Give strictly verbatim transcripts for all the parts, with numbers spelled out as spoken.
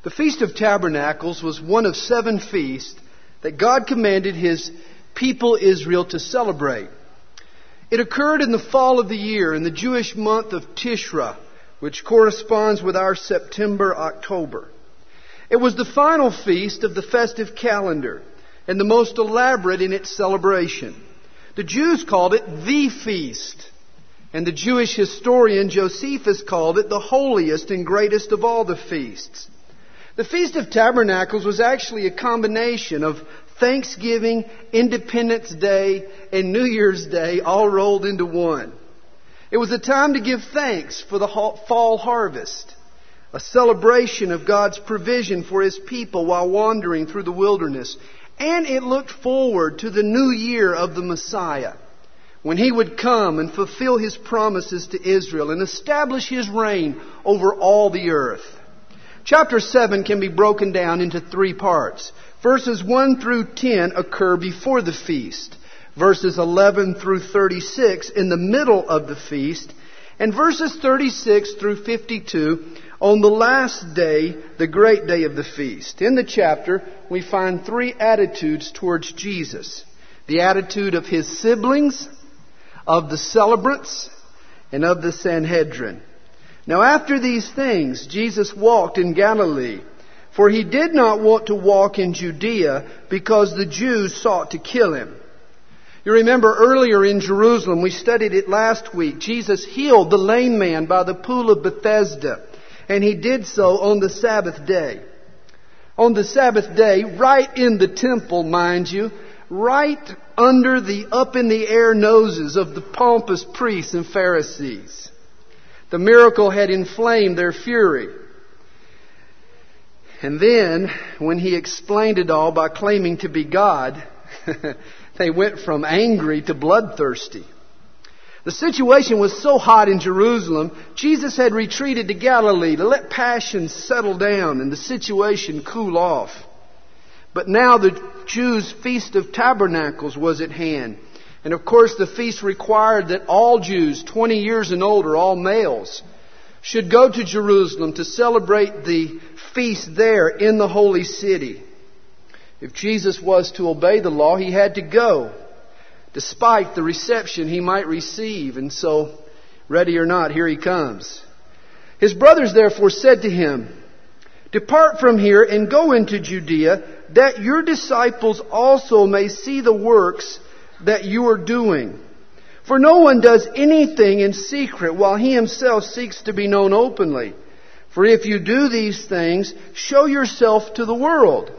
The Feast of Tabernacles was one of seven feasts that God commanded His people Israel to celebrate. It occurred in the fall of the year in the Jewish month of Tishri, which corresponds with our September-October. It was the final feast of the festive calendar and the most elaborate in its celebration. The Jews called it the feast, and the Jewish historian Josephus called it the holiest and greatest of all the feasts. The Feast of Tabernacles was actually a combination of Thanksgiving, Independence Day, and New Year's Day all rolled into one. It was a time to give thanks for the fall harvest, a celebration of God's provision for His people while wandering through the wilderness. And it looked forward to the new year of the Messiah, when He would come and fulfill His promises to Israel and establish His reign over all the earth. Chapter seven can be broken down into three parts. Verses one through ten occur before the feast. Verses eleven through thirty-six in the middle of the feast. And verses thirty-six through fifty-two on the last day, the great day of the feast. In the chapter, we find three attitudes towards Jesus. The attitude of His siblings, of the celebrants, and of the Sanhedrin. Now after these things, Jesus walked in Galilee, for He did not want to walk in Judea because the Jews sought to kill Him. You remember earlier in Jerusalem, we studied it last week, Jesus healed the lame man by the pool of Bethesda, and He did so on the Sabbath day. On the Sabbath day, right in the temple, mind you, right under the up-in-the-air noses of the pompous priests and Pharisees. The miracle had inflamed their fury. And then, when He explained it all by claiming to be God, they went from angry to bloodthirsty. The situation was so hot in Jerusalem, Jesus had retreated to Galilee to let passions settle down and the situation cool off. But now the Jews' Feast of Tabernacles was at hand. And of course the feast required that all Jews, twenty years and older, all males, should go to Jerusalem to celebrate the feast there in the holy city. If Jesus was to obey the law, He had to go, despite the reception He might receive. And so, ready or not, here He comes. His brothers therefore said to Him, "Depart from here and go into Judea, that your disciples also may see the works that you are doing. For no one does anything in secret while he himself seeks to be known openly. For if you do these things, show yourself to the world."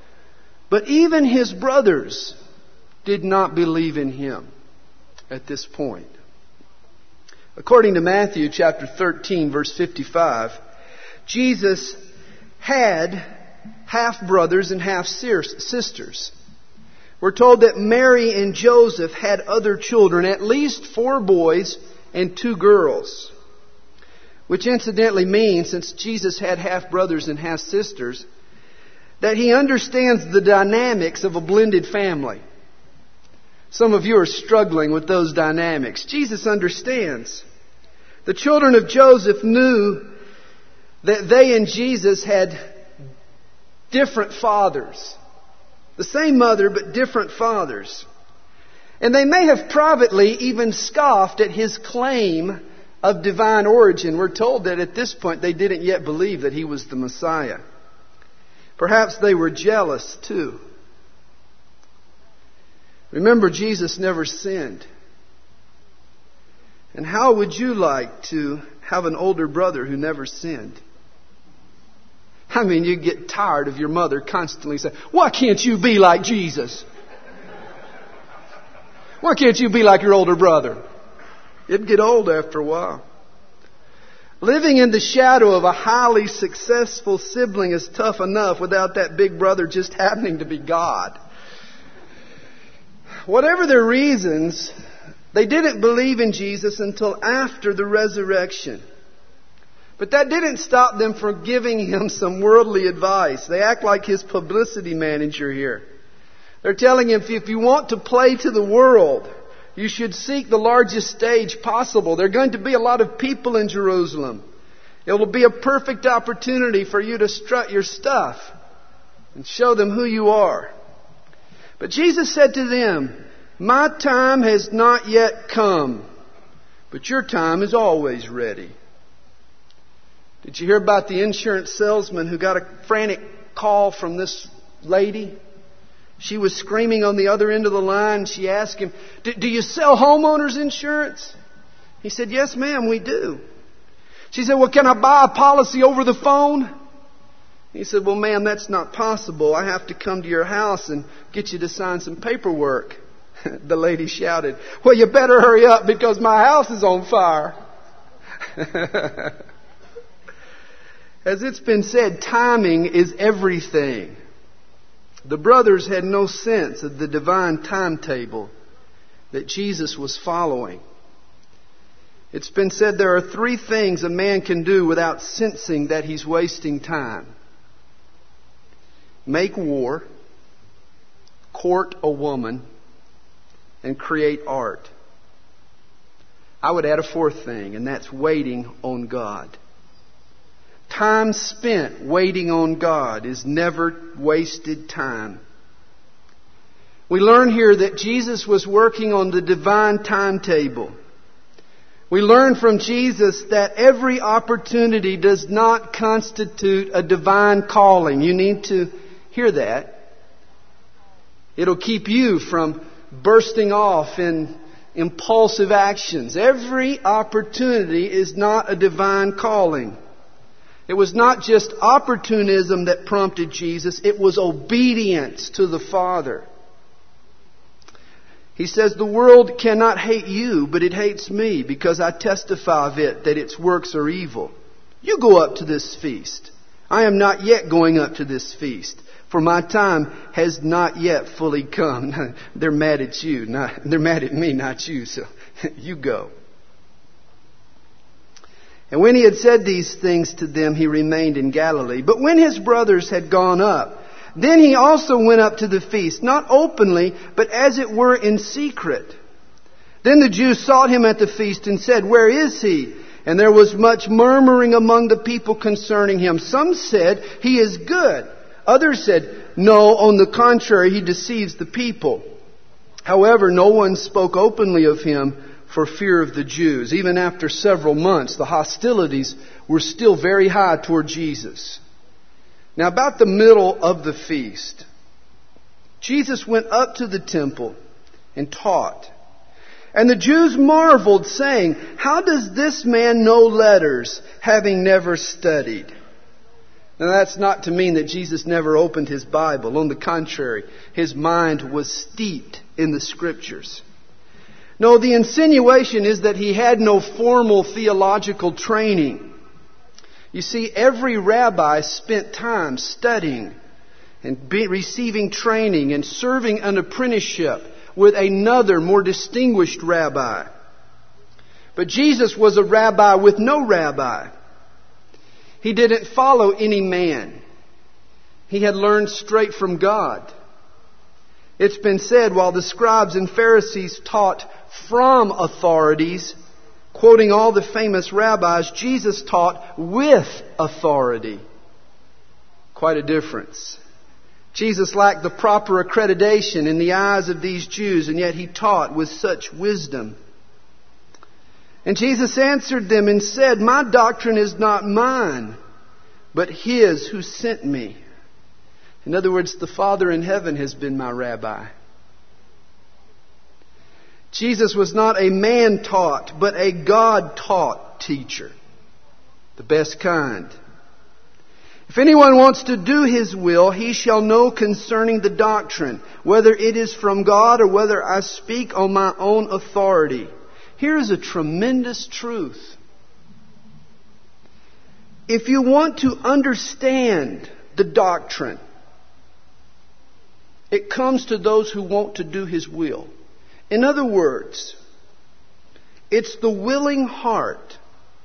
But even His brothers did not believe in Him at this point. According to Matthew chapter thirteen, verse fifty-five, Jesus had half-brothers and half-sisters. We're told that Mary and Joseph had other children, at least four boys and two girls. Which incidentally means, since Jesus had half-brothers and half-sisters, that He understands the dynamics of a blended family. Some of you are struggling with those dynamics. Jesus understands. The children of Joseph knew that they and Jesus had different fathers. The same mother, but different fathers. And they may have privately even scoffed at His claim of divine origin. We're told that at this point they didn't yet believe that He was the Messiah. Perhaps they were jealous too. Remember, Jesus never sinned. And how would you like to have an older brother who never sinned? I mean, you get tired of your mother constantly saying, "Why can't you be like Jesus? Why can't you be like your older brother?" It'd get old after a while. Living in the shadow of a highly successful sibling is tough enough without that big brother just happening to be God. Whatever their reasons, they didn't believe in Jesus until after the resurrection. But that didn't stop them from giving Him some worldly advice. They act like His publicity manager here. They're telling Him, if you want to play to the world, you should seek the largest stage possible. There are going to be a lot of people in Jerusalem. It will be a perfect opportunity for you to strut your stuff and show them who you are. But Jesus said to them, my time has not yet come, but your time is always ready. Did you hear about the insurance salesman who got a frantic call from this lady? She was screaming on the other end of the line. She asked him, do you sell homeowners insurance? He said, yes, ma'am, we do. She said, well, can I buy a policy over the phone? He said, well, ma'am, that's not possible. I have to come to your house and get you to sign some paperwork. The lady shouted, well, you better hurry up because my house is on fire. As it's been said, timing is everything. The brothers had no sense of the divine timetable that Jesus was following. It's been said there are three things a man can do without sensing that he's wasting time. Make war, court a woman, and create art. I would add a fourth thing, and that's waiting on God. Time spent waiting on God is never wasted time. We learn here that Jesus was working on the divine timetable. We learn from Jesus that every opportunity does not constitute a divine calling. You need to hear that. It'll keep you from bursting off in impulsive actions. Every opportunity is not a divine calling. It was not just opportunism that prompted Jesus. It was obedience to the Father. He says, the world cannot hate you, but it hates me because I testify of it that its works are evil. You go up to this feast. I am not yet going up to this feast, for my time has not yet fully come. They're mad at you. Not, they're mad at me, not you. So you go. And when he had said these things to them, he remained in Galilee. But when his brothers had gone up, then he also went up to the feast, not openly, but as it were in secret. Then the Jews sought him at the feast and said, where is he? And there was much murmuring among the people concerning him. Some said, he is good. Others said, no, on the contrary, he deceives the people. However, no one spoke openly of him for fear of the Jews. Even after several months, the hostilities were still very high toward Jesus. Now, about the middle of the feast, Jesus went up to the temple and taught. And the Jews marveled, saying, how does this man know letters, having never studied? Now, that's not to mean that Jesus never opened his Bible. On the contrary, his mind was steeped in the Scriptures. No, the insinuation is that he had no formal theological training. You see, every rabbi spent time studying and be, receiving training and serving an apprenticeship with another more distinguished rabbi. But Jesus was a rabbi with no rabbi. He didn't follow any man. He had learned straight from God. It's been said, while the scribes and Pharisees taught from authorities, quoting all the famous rabbis, Jesus taught with authority. Quite a difference. Jesus lacked the proper accreditation in the eyes of these Jews, and yet he taught with such wisdom. And Jesus answered them and said, my doctrine is not mine, but his who sent me. In other words, the Father in heaven has been my rabbi. Jesus was not a man-taught, but a God-taught teacher. The best kind. If anyone wants to do his will, he shall know concerning the doctrine, whether it is from God or whether I speak on my own authority. Here is a tremendous truth. If you want to understand the doctrine, it comes to those who want to do his will. In other words, it's the willing heart,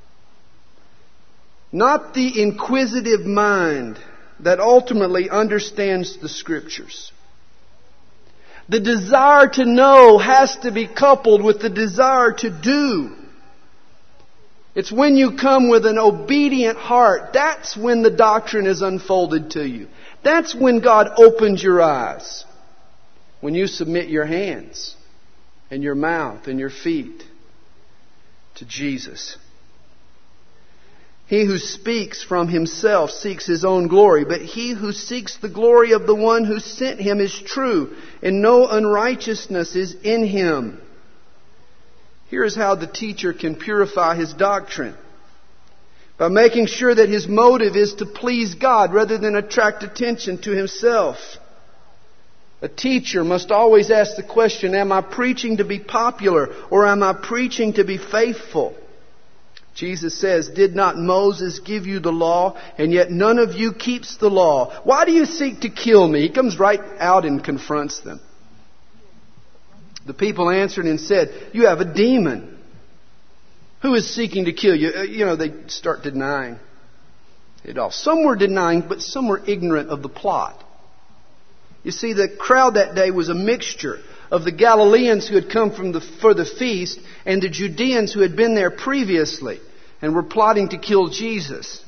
not the inquisitive mind, that ultimately understands the Scriptures. The desire to know has to be coupled with the desire to do. It's when you come with an obedient heart. That's when the doctrine is unfolded to you. That's when God opens your eyes. When you submit your hands and your mouth and your feet to Jesus. He who speaks from himself seeks his own glory, but he who seeks the glory of the one who sent him is true, and no unrighteousness is in him. Here's how the teacher can purify his doctrine. By making sure that his motive is to please God rather than attract attention to himself. A teacher must always ask the question, am I preaching to be popular or am I preaching to be faithful? Jesus says, did not Moses give you the law, and yet none of you keeps the law? Why do you seek to kill me? He comes right out and confronts them. The people answered and said, you have a demon. Who is seeking to kill you? You know, they start denying it all. Some were denying, but some were ignorant of the plot. You see, the crowd that day was a mixture of the Galileans who had come from the, for the feast and the Judeans who had been there previously and were plotting to kill Jesus.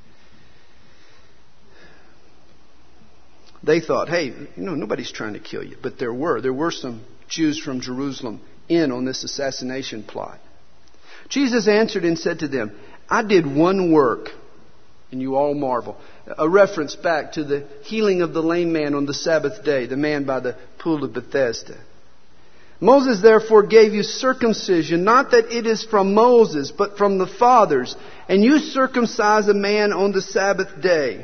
They thought, hey, you know, nobody's trying to kill you. But there were. There were some Jews from Jerusalem in on this assassination plot. Jesus answered and said to them, I did one work, and you all marvel. A reference back to the healing of the lame man on the Sabbath day, the man by the pool of Bethesda. Moses therefore gave you circumcision, not that it is from Moses, but from the fathers, and you circumcise a man on the Sabbath day.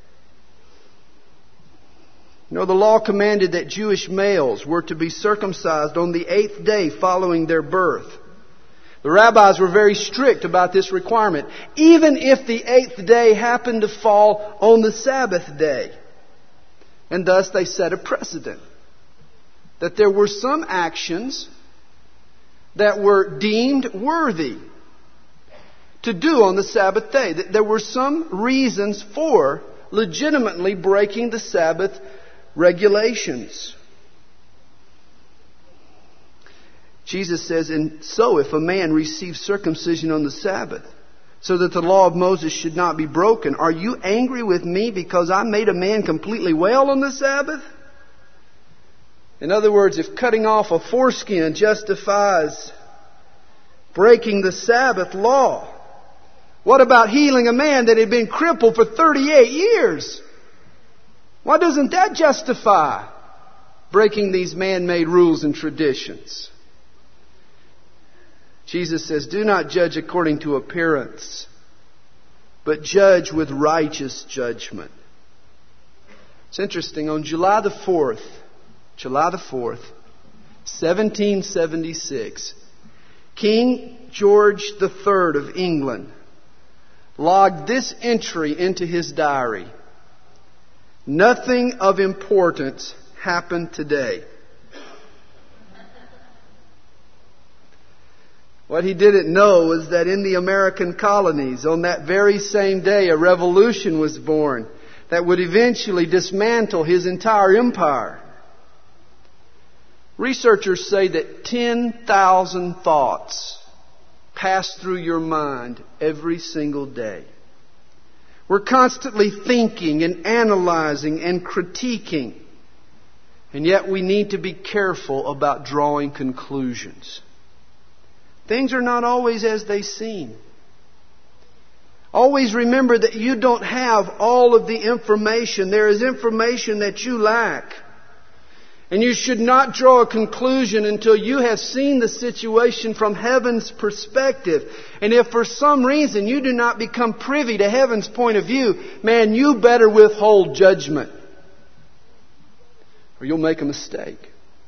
You know, the law commanded that Jewish males were to be circumcised on the eighth day following their birth. The rabbis were very strict about this requirement, even if the eighth day happened to fall on the Sabbath day. And thus they set a precedent that there were some actions that were deemed worthy to do on the Sabbath day. That there were some reasons for legitimately breaking the Sabbath regulations. Jesus says, and so if a man receives circumcision on the Sabbath, so that the law of Moses should not be broken, are you angry with me because I made a man completely well on the Sabbath? In other words, if cutting off a foreskin justifies breaking the Sabbath law, what about healing a man that had been crippled for thirty-eight years? Why doesn't that justify breaking these man-made rules and traditions? Jesus says, do not judge according to appearance, but judge with righteous judgment. It's interesting. On July the fourth, July the fourth, seventeen seventy-six, King George the Third of England logged this entry into his diary. Nothing of importance happened today. What he didn't know was that in the American colonies, on that very same day, a revolution was born that would eventually dismantle his entire empire. Researchers say that ten thousand thoughts pass through your mind every single day. We're constantly thinking and analyzing and critiquing. And yet we need to be careful about drawing conclusions. Things are not always as they seem. Always remember that you don't have all of the information. There is information that you lack. And you should not draw a conclusion until you have seen the situation from heaven's perspective. And if for some reason you do not become privy to heaven's point of view, man, you better withhold judgment, or you'll make a mistake.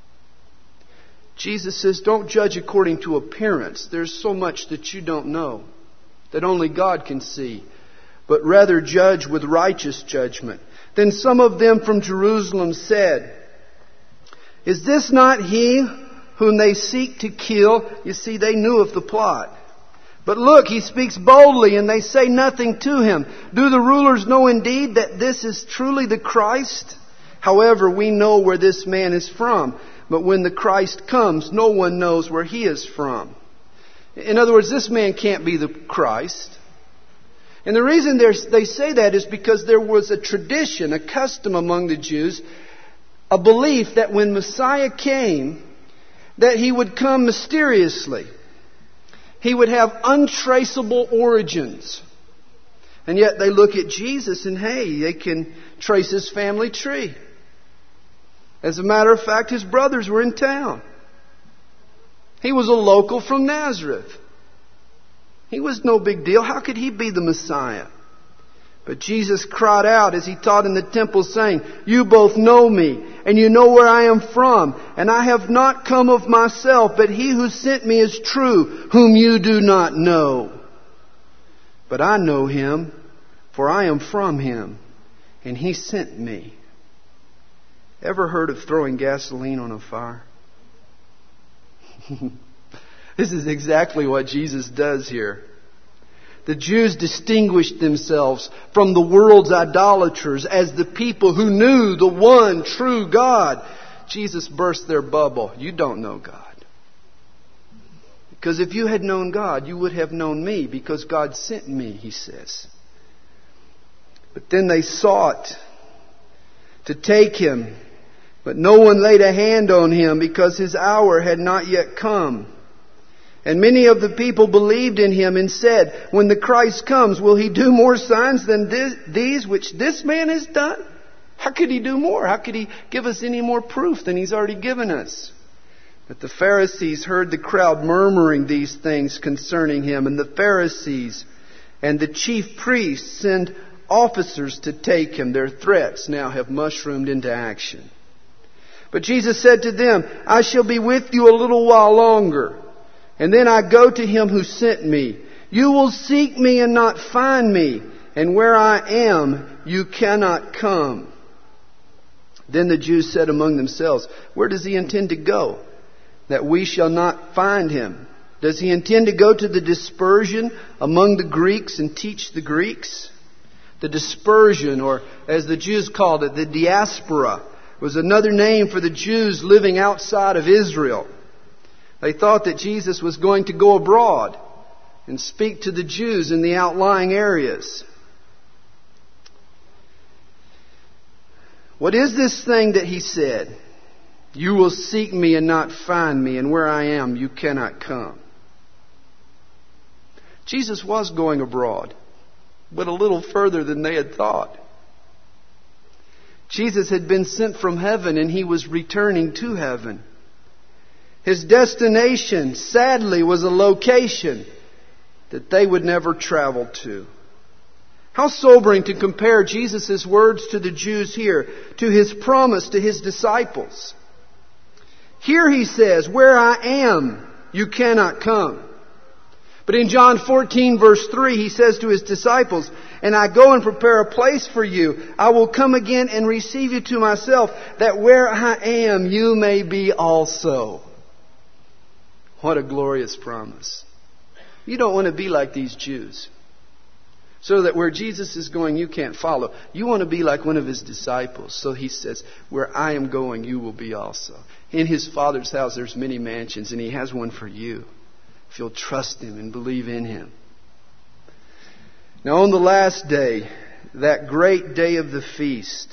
Jesus says, don't judge according to appearance. There's so much that you don't know, that only God can see. But rather judge with righteous judgment. Then some of them from Jerusalem said, is this not he whom they seek to kill? You see, they knew of the plot. But look, he speaks boldly and they say nothing to him. Do the rulers know indeed that this is truly the Christ? However, we know where this man is from. But when the Christ comes, no one knows where he is from. In other words, this man can't be the Christ. And the reason they say that is because there was a tradition, a custom among the Jews, a belief that when Messiah came, that He would come mysteriously. He would have untraceable origins. And yet they look at Jesus and, hey, they can trace His family tree. As a matter of fact, His brothers were in town. He was a local from Nazareth. He was no big deal. How could He be the Messiah? But Jesus cried out as He taught in the temple, saying, "You both know me, and you know where I am from. And I have not come of myself, but He who sent me is true, whom you do not know. But I know Him, for I am from Him, and He sent me." Ever heard of throwing gasoline on a fire? This is exactly what Jesus does here. The Jews distinguished themselves from the world's idolaters as the people who knew the one true God. Jesus burst their bubble. You don't know God. Because if you had known God, you would have known me, because God sent me, He says. But then they sought to take Him, but no one laid a hand on Him, because His hour had not yet come. And many of the people believed in Him and said, "When the Christ comes, will He do more signs than this, these which this man has done?" How could He do more? How could He give us any more proof than He's already given us? But the Pharisees heard the crowd murmuring these things concerning Him. And the Pharisees and the chief priests sent officers to take Him. Their threats now have mushroomed into action. But Jesus said to them, "I shall be with you a little while longer. And then I go to Him who sent me. You will seek me and not find me. And where I am, you cannot come." Then the Jews said among themselves, "Where does He intend to go, that we shall not find Him? Does He intend to go to the dispersion among the Greeks and teach the Greeks?" The dispersion, or as the Jews called it, the diaspora, was another name for the Jews living outside of Israel. They thought that Jesus was going to go abroad and speak to the Jews in the outlying areas. What is this thing that He said? "You will seek me and not find me, and where I am, you cannot come"? Jesus was going abroad, but a little further than they had thought. Jesus had been sent from heaven, and He was returning to heaven. His destination, sadly, was a location that they would never travel to. How sobering to compare Jesus' words to the Jews here to His promise to His disciples. Here He says, "Where I am, you cannot come." But in John fourteen verse three, He says to His disciples, "And I go and prepare a place for you. I will come again and receive you to myself, that where I am, you may be also." What a glorious promise. You don't want to be like these Jews, so that where Jesus is going, you can't follow. You want to be like one of His disciples. So He says, "Where I am going, you will be also." In His Father's house, there's many mansions, and He has one for you, if you'll trust Him and believe in Him. Now on the last day, that great day of the feast,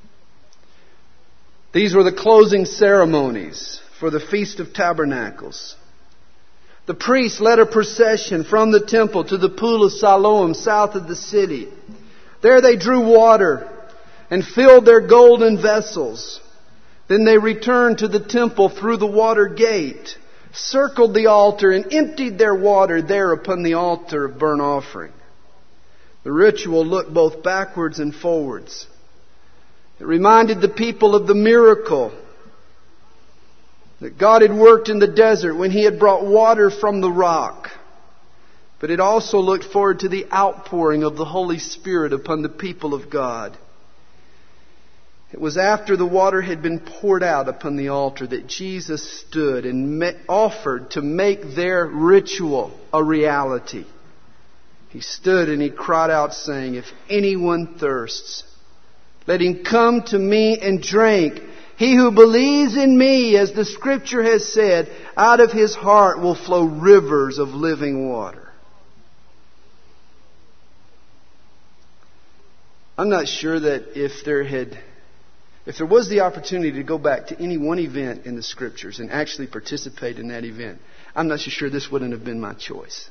these were the closing ceremonies for the Feast of Tabernacles. The priests led a procession from the temple to the pool of Siloam, south of the city. There they drew water and filled their golden vessels. Then they returned to the temple through the water gate, circled the altar, and emptied their water there upon the altar of burnt offering. The ritual looked both backwards and forwards. It reminded the people of the miracle that God had worked in the desert when He had brought water from the rock. But it also looked forward to the outpouring of the Holy Spirit upon the people of God. It was after the water had been poured out upon the altar that Jesus stood and offered to make their ritual a reality. He stood and He cried out, saying, "If anyone thirsts, let him come to me and drink. He who believes in me, as the Scripture has said, out of his heart will flow rivers of living water. I'm not sure that if there had, if there was the opportunity to go back to any one event in the Scriptures and actually participate in that event, I'm not so sure this wouldn't have been my choice.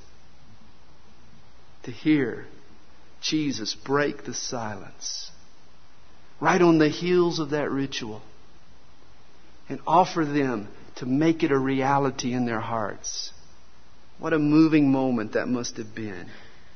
To hear Jesus break the silence right on the heels of that ritual and offer them to make it a reality in their hearts. What a moving moment that must have been.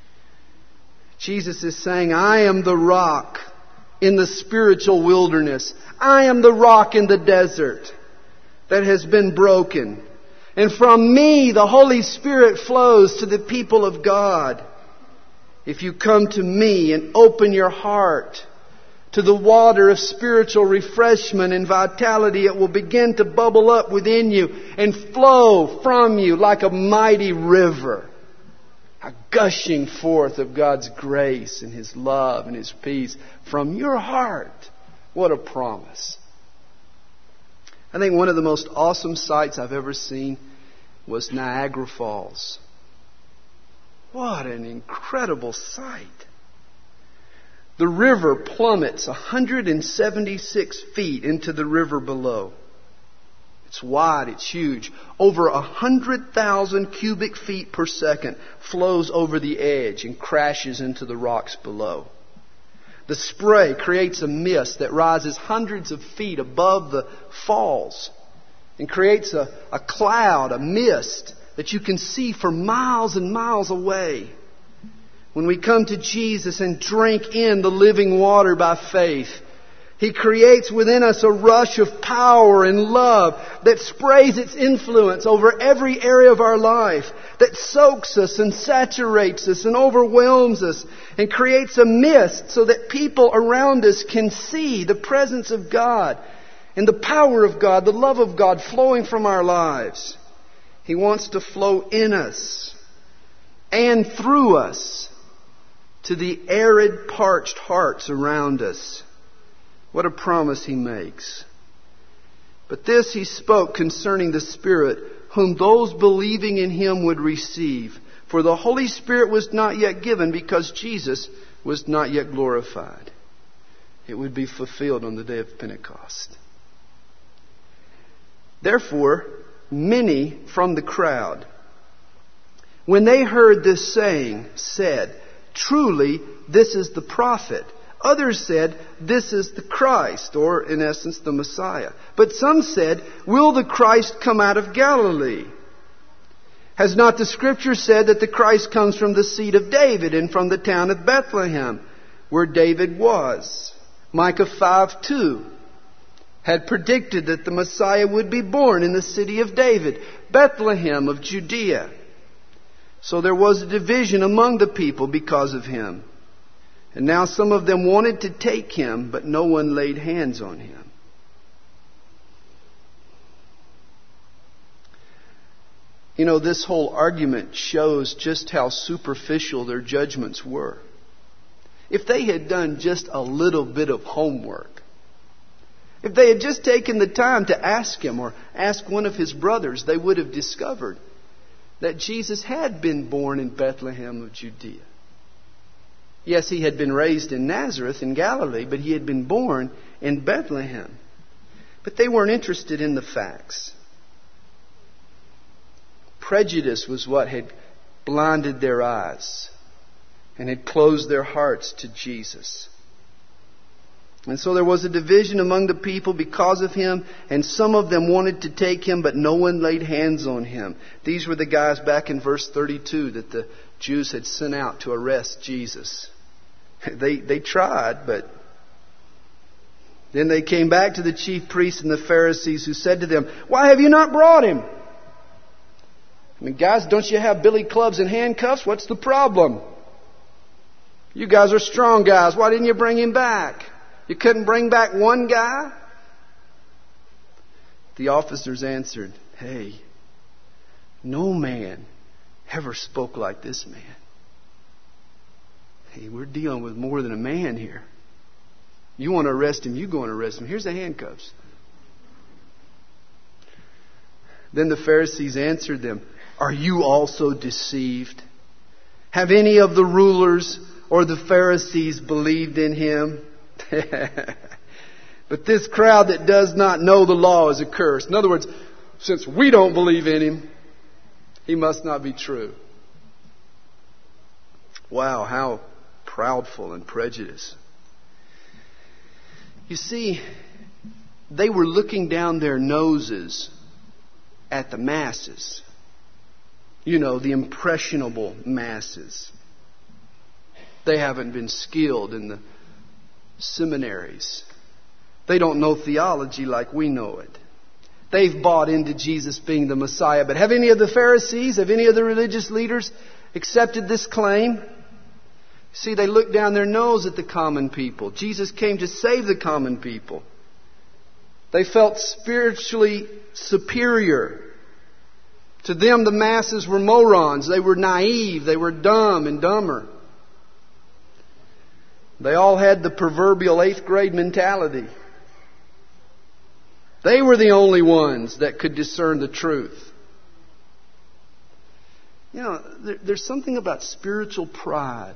Jesus is saying, I am the rock in the spiritual wilderness. I am the rock in the desert that has been broken. And from me, the Holy Spirit flows to the people of God. If you come to me and open your heart to the water of spiritual refreshment and vitality, it will begin to bubble up within you and flow from you like a mighty river. A gushing forth of God's grace and His love and His peace from your heart. What a promise. I think one of the most awesome sights I've ever seen was Niagara Falls. What an incredible sight. The river plummets one hundred seventy-six feet into the river below. It's wide, it's huge. Over one hundred thousand cubic feet per second flows over the edge and crashes into the rocks below. The spray creates a mist that rises hundreds of feet above the falls and creates a, a cloud, a mist that you can see for miles and miles away. When we come to Jesus and drink in the living water by faith, He creates within us a rush of power and love that sprays its influence over every area of our life, that soaks us and saturates us and overwhelms us and creates a mist so that people around us can see the presence of God and the power of God, the love of God flowing from our lives. He wants to flow in us and through us to the arid, parched hearts around us. What a promise He makes. But this He spoke concerning the Spirit, whom those believing in Him would receive. For the Holy Spirit was not yet given because Jesus was not yet glorified. It would be fulfilled on the day of Pentecost. Therefore, many from the crowd, when they heard this saying, said, truly, this is the prophet. Others said, this is the Christ, or in essence, the Messiah. But some said, will the Christ come out of Galilee? Has not the Scripture said that the Christ comes from the seed of David and from the town of Bethlehem, where David was? Micah five two had predicted that the Messiah would be born in the city of David, Bethlehem of Judea. So there was a division among the people because of Him. And now some of them wanted to take Him, but no one laid hands on Him. You know, this whole argument shows just how superficial their judgments were. If they had done just a little bit of homework, if they had just taken the time to ask Him or ask one of His brothers, they would have discovered that Jesus had been born in Bethlehem of Judea. Yes, He had been raised in Nazareth in Galilee, but He had been born in Bethlehem. But they weren't interested in the facts. Prejudice was what had blinded their eyes and had closed their hearts to Jesus. And so there was a division among the people because of Him, and some of them wanted to take Him, but no one laid hands on Him. These were the guys back in verse thirty-two that the Jews had sent out to arrest Jesus. They, they tried, but then they came back to the chief priests and the Pharisees, who said to them, why have you not brought Him? I mean, guys, don't you have billy clubs and handcuffs? What's the problem? You guys are strong guys. Why didn't you bring Him back? You couldn't bring back one guy? The officers answered, hey, no man ever spoke like this man. Hey, we're dealing with more than a man here. You want to arrest him, you go and arrest him. Here's the handcuffs. Then the Pharisees answered them, "Are you also deceived? Have any of the rulers or the Pharisees believed in him?" But this crowd that does not know the law is accursed. In other words, since we don't believe in him, he must not be true. Wow, how proudful and prejudiced. You see, they were looking down their noses at the masses. You know, the impressionable masses. They haven't been skilled in the seminaries. They don't know theology like we know it. They've bought into Jesus being the Messiah. But have any of the Pharisees, have any of the religious leaders accepted this claim? See, they look down their nose at the common people. Jesus came to save the common people. They felt spiritually superior. To them, the masses were morons. They were naive. They were dumb and dumber. They all had the proverbial eighth grade mentality. They were the only ones that could discern the truth. You know, there, there's something about spiritual pride.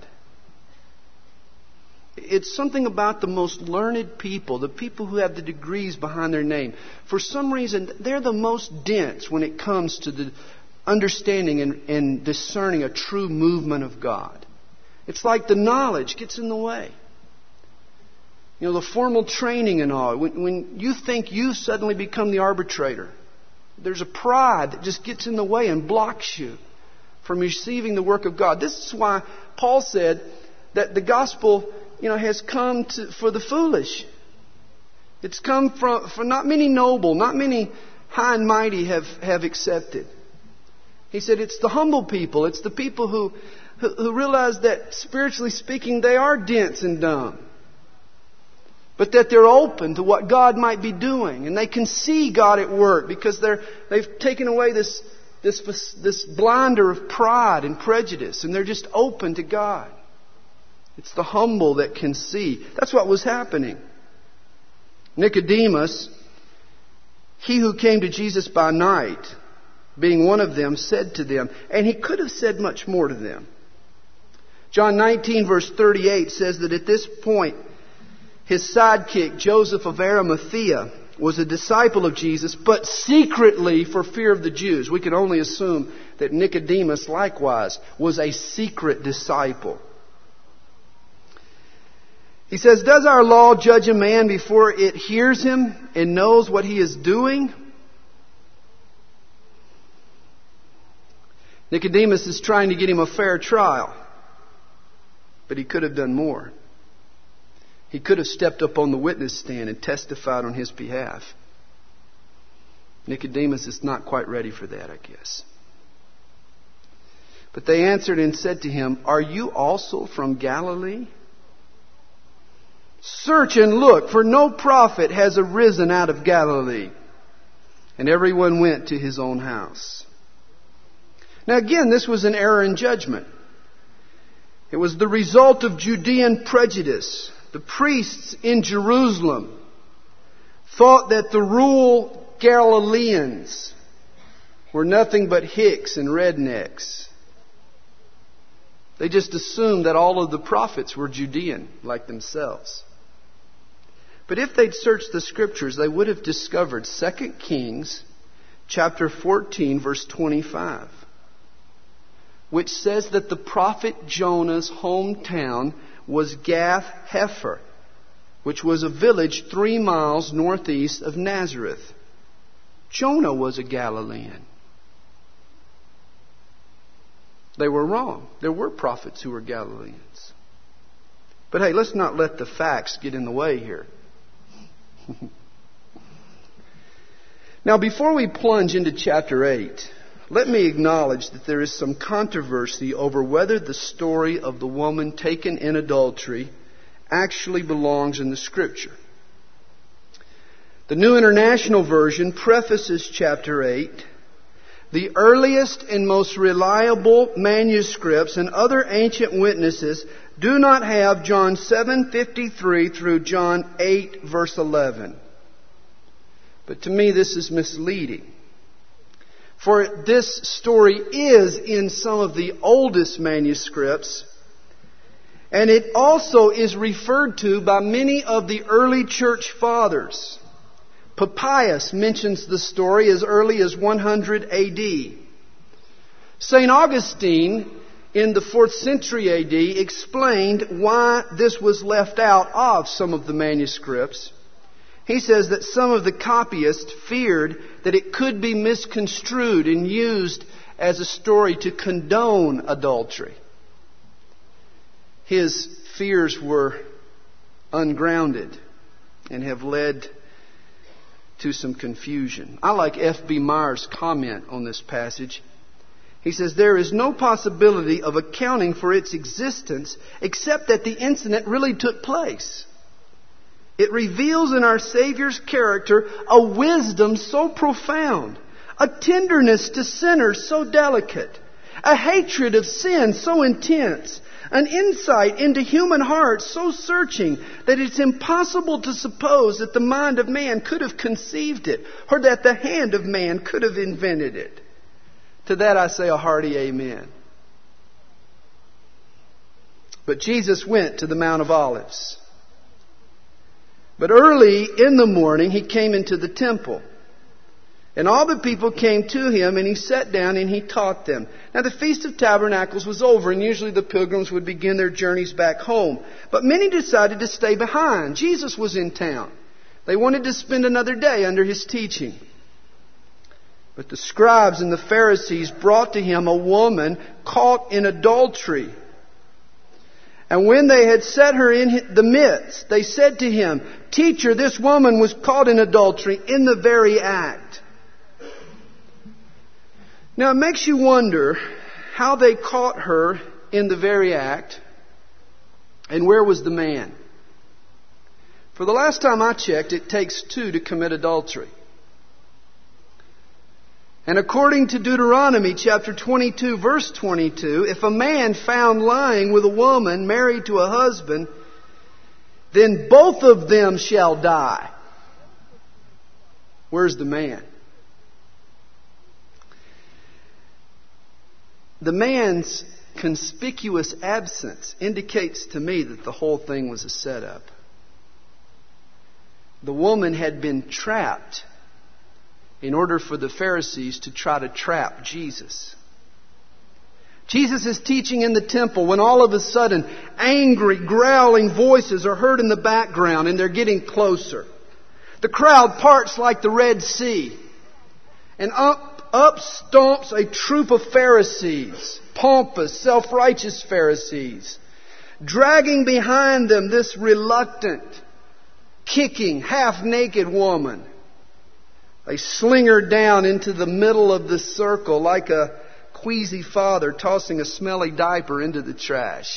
It's something about the most learned people, the people who have the degrees behind their name. For some reason, they're the most dense when it comes to the understanding and, and discerning a true movement of God. It's like the knowledge gets in the way. You know, the formal training and all. When, when you think you suddenly become the arbitrator, there's a pride that just gets in the way and blocks you from receiving the work of God. This is why Paul said that the gospel, you know, has come to, for the foolish. It's come from, for not many noble, not many high and mighty have, have accepted. He said it's the humble people. It's the people who, who, who realize that spiritually speaking, they are dense and dumb. But that they're open to what God might be doing. And they can see God at work because they're, they've taken away this, this, this blinder of pride and prejudice. And they're just open to God. It's the humble that can see. That's what was happening. Nicodemus, he who came to Jesus by night, being one of them, said to them, and he could have said much more to them. John nineteen verse thirty-eight says that at this point, his sidekick, Joseph of Arimathea, was a disciple of Jesus, but secretly for fear of the Jews. We can only assume that Nicodemus likewise was a secret disciple. He says, does our law judge a man before it hears him and knows what he is doing? Nicodemus is trying to get him a fair trial, but he could have done more. He could have stepped up on the witness stand and testified on his behalf. Nicodemus is not quite ready for that, I guess. But they answered and said to him, are you also from Galilee? Search and look, for no prophet has arisen out of Galilee. And everyone went to his own house. Now again, this was an error in judgment. It was the result of Judean prejudice. The priests in Jerusalem thought that the rural Galileans were nothing but hicks and rednecks. They just assumed that all of the prophets were Judean like themselves. But if they'd searched the scriptures, they would have discovered Second Kings chapter fourteen verse twenty-five, which says that the prophet Jonah's hometown was Gath Hepher, which was a village three miles northeast of Nazareth. Jonah was a Galilean. They were wrong. There were prophets who were Galileans. But hey, let's not let the facts get in the way here. Now, before we plunge into chapter eight, let me acknowledge that there is some controversy over whether the story of the woman taken in adultery actually belongs in the Scripture. The New International Version prefaces chapter eight. The earliest and most reliable manuscripts and other ancient witnesses do not have John seven fifty-three through John eight verse eleven. But to me this is misleading. For this story is in some of the oldest manuscripts, and it also is referred to by many of the early church fathers. Papias mentions the story as early as one hundred A D. Saint Augustine, in the fourth century A D, explained why this was left out of some of the manuscripts. He says that some of the copyists feared that it could be misconstrued and used as a story to condone adultery. His fears were ungrounded and have led to some confusion. I like F B Meyer's comment on this passage. He says, there is no possibility of accounting for its existence except that the incident really took place. It reveals in our Savior's character a wisdom so profound, a tenderness to sinners so delicate, a hatred of sin so intense, an insight into human hearts so searching that it's impossible to suppose that the mind of man could have conceived it or that the hand of man could have invented it. To that I say a hearty amen. But Jesus went to the Mount of Olives. But early in the morning he came into the temple. And all the people came to him, and he sat down and he taught them. Now the Feast of Tabernacles was over, and usually the pilgrims would begin their journeys back home. But many decided to stay behind. Jesus was in town. They wanted to spend another day under his teaching. But the scribes and the Pharisees brought to him a woman caught in adultery. And when they had set her in the midst, they said to him, Teacher, this woman was caught in adultery in the very act. Now it makes you wonder how they caught her in the very act, and where was the man? For the last time I checked, it takes two to commit adultery. And according to Deuteronomy chapter twenty-two, verse twenty-two, if a man found lying with a woman married to a husband, then both of them shall die. Where's the man? The man's conspicuous absence indicates to me that the whole thing was a setup. The woman had been trapped in order for the Pharisees to try to trap Jesus. Jesus is teaching in the temple when all of a sudden angry, growling voices are heard in the background, and they're getting closer. The crowd parts like the Red Sea, and up, up stomps a troop of Pharisees, pompous, self-righteous Pharisees, dragging behind them this reluctant, kicking, half-naked woman. They sling her down into the middle of the circle like a queasy father tossing a smelly diaper into the trash.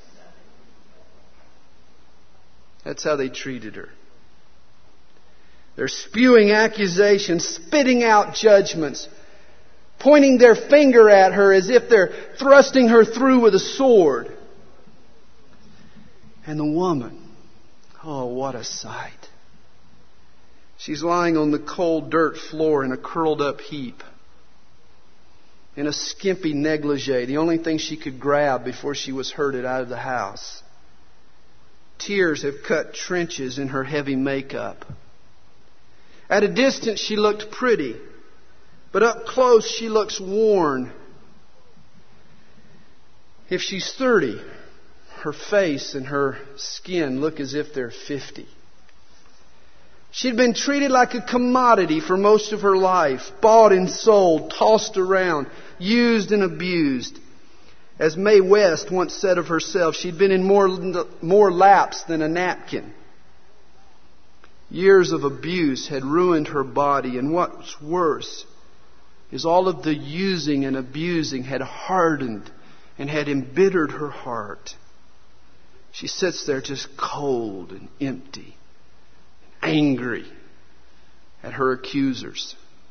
That's how they treated her. They're spewing accusations, spitting out judgments, pointing their finger at her as if they're thrusting her through with a sword. And the woman, oh, what a sight. She's lying on the cold dirt floor in a curled up heap, in a skimpy negligee, the only thing she could grab before she was herded out of the house. Tears have cut trenches in her heavy makeup. At a distance she looked pretty, but up close she looks worn. If she's thirty, her face and her skin look as if they're fifty. She'd been treated like a commodity for most of her life, bought and sold, tossed around, used and abused. As Mae West once said of herself, she'd been in more, more laps than a napkin. Years of abuse had ruined her body, and what's worse is all of the using and abusing had hardened and had embittered her heart. She sits there just cold and empty, angry at her accusers.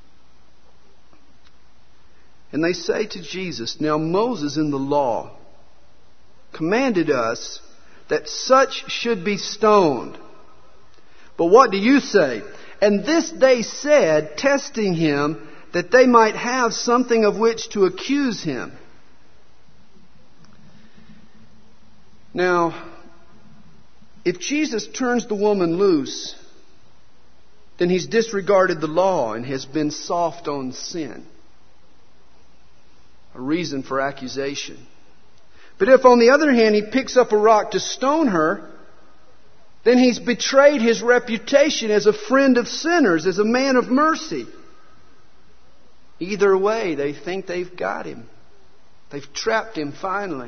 And they say to Jesus, now Moses in the law commanded us that such should be stoned. But what do you say? And this they said, testing him, that they might have something of which to accuse him. Now, if Jesus turns the woman loose, then he's disregarded the law and has been soft on sin. A reason for accusation. But if, on the other hand, he picks up a rock to stone her, then he's betrayed his reputation as a friend of sinners, as a man of mercy. Either way, they think they've got him. They've trapped him finally.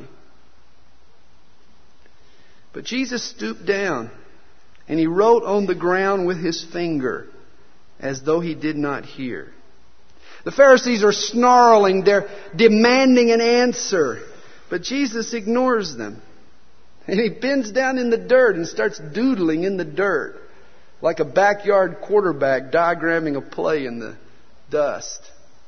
But Jesus stooped down and he wrote on the ground with his finger as though he did not hear. The Pharisees are snarling. They're demanding an answer. But Jesus ignores them. And he bends down in the dirt and starts doodling in the dirt like a backyard quarterback diagramming a play in the dust.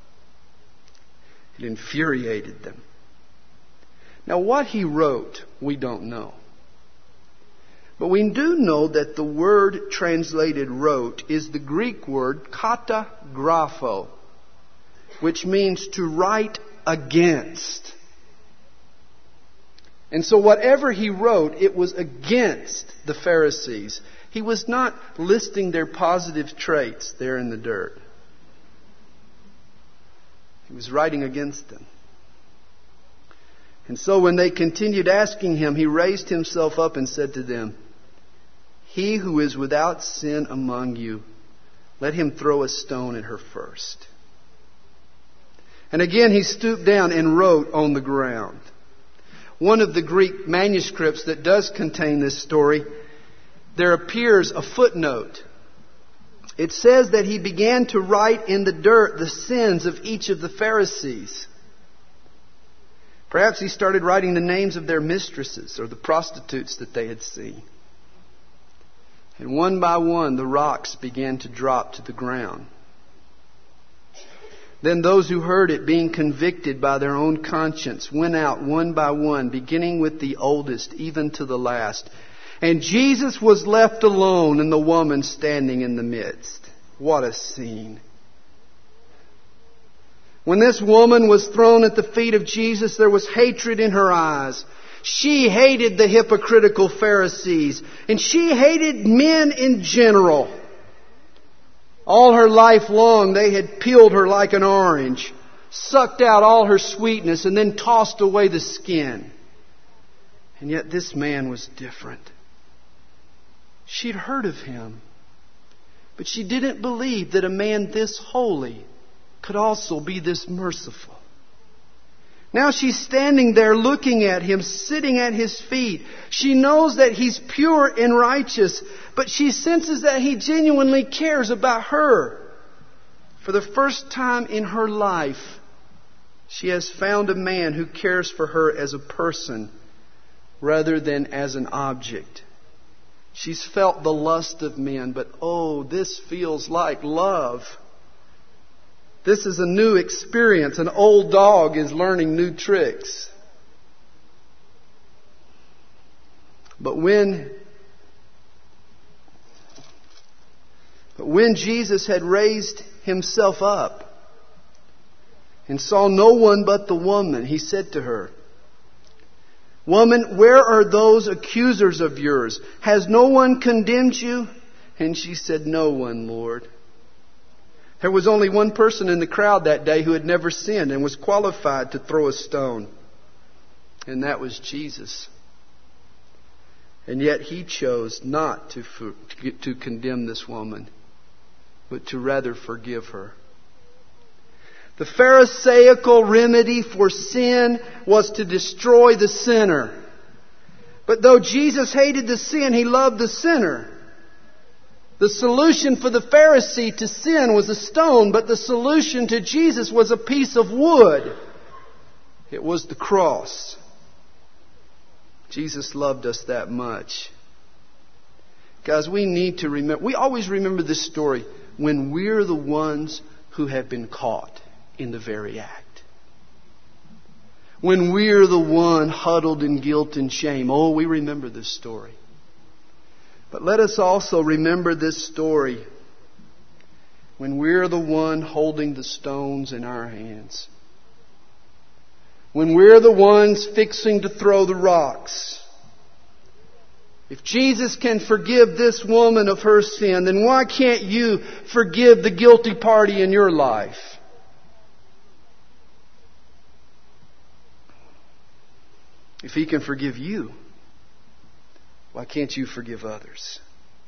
It infuriated them. Now, what he wrote, we don't know. But we do know that the word translated wrote is the Greek word katagrapho, which means to write against. And so whatever he wrote, it was against the Pharisees. He was not listing their positive traits there in the dirt. He was writing against them. And so when they continued asking him, he raised himself up and said to them, "He who is without sin among you, let him throw a stone at her first." And again he stooped down and wrote on the ground. One of the Greek manuscripts that does contain this story, there appears a footnote. It says that he began to write in the dirt the sins of each of the Pharisees. Perhaps he started writing the names of their mistresses or the prostitutes that they had seen. And one by one, the rocks began to drop to the ground. Then those who heard it, being convicted by their own conscience, went out one by one, beginning with the oldest, even to the last. And Jesus was left alone, and the woman standing in the midst. What a scene. When this woman was thrown at the feet of Jesus, there was hatred in her eyes. She hated the hypocritical Pharisees, and she hated men in general. All her life long, they had peeled her like an orange, sucked out all her sweetness, and then tossed away the skin. And yet this man was different. She'd heard of him, but she didn't believe that a man this holy could also be this merciful. Now she's standing there looking at him, sitting at his feet. She knows that he's pure and righteous, but she senses that he genuinely cares about her. For the first time in her life, she has found a man who cares for her as a person rather than as an object. She's felt the lust of men, but oh, this feels like love. This is a new experience. An old dog is learning new tricks. But when, but when Jesus had raised himself up and saw no one but the woman, he said to her, "Woman, where are those accusers of yours? Has no one condemned you?" And she said, "No one, Lord." There was only one person in the crowd that day who had never sinned and was qualified to throw a stone. And that was Jesus. And yet he chose not to, to condemn this woman, but to rather forgive her. The Pharisaical remedy for sin was to destroy the sinner. But though Jesus hated the sin, he loved the sinner. The solution for the Pharisee to sin was a stone, but the solution to Jesus was a piece of wood. It was the cross. Jesus loved us that much. Guys, we need to remember, we always remember this story when we're the ones who have been caught in the very act. When we're the one huddled in guilt and shame. Oh, we remember this story. But let us also remember this story when we're the one holding the stones in our hands. When we're the ones fixing to throw the rocks. If Jesus can forgive this woman of her sin, then why can't you forgive the guilty party in your life? If He can forgive you, why can't you forgive others?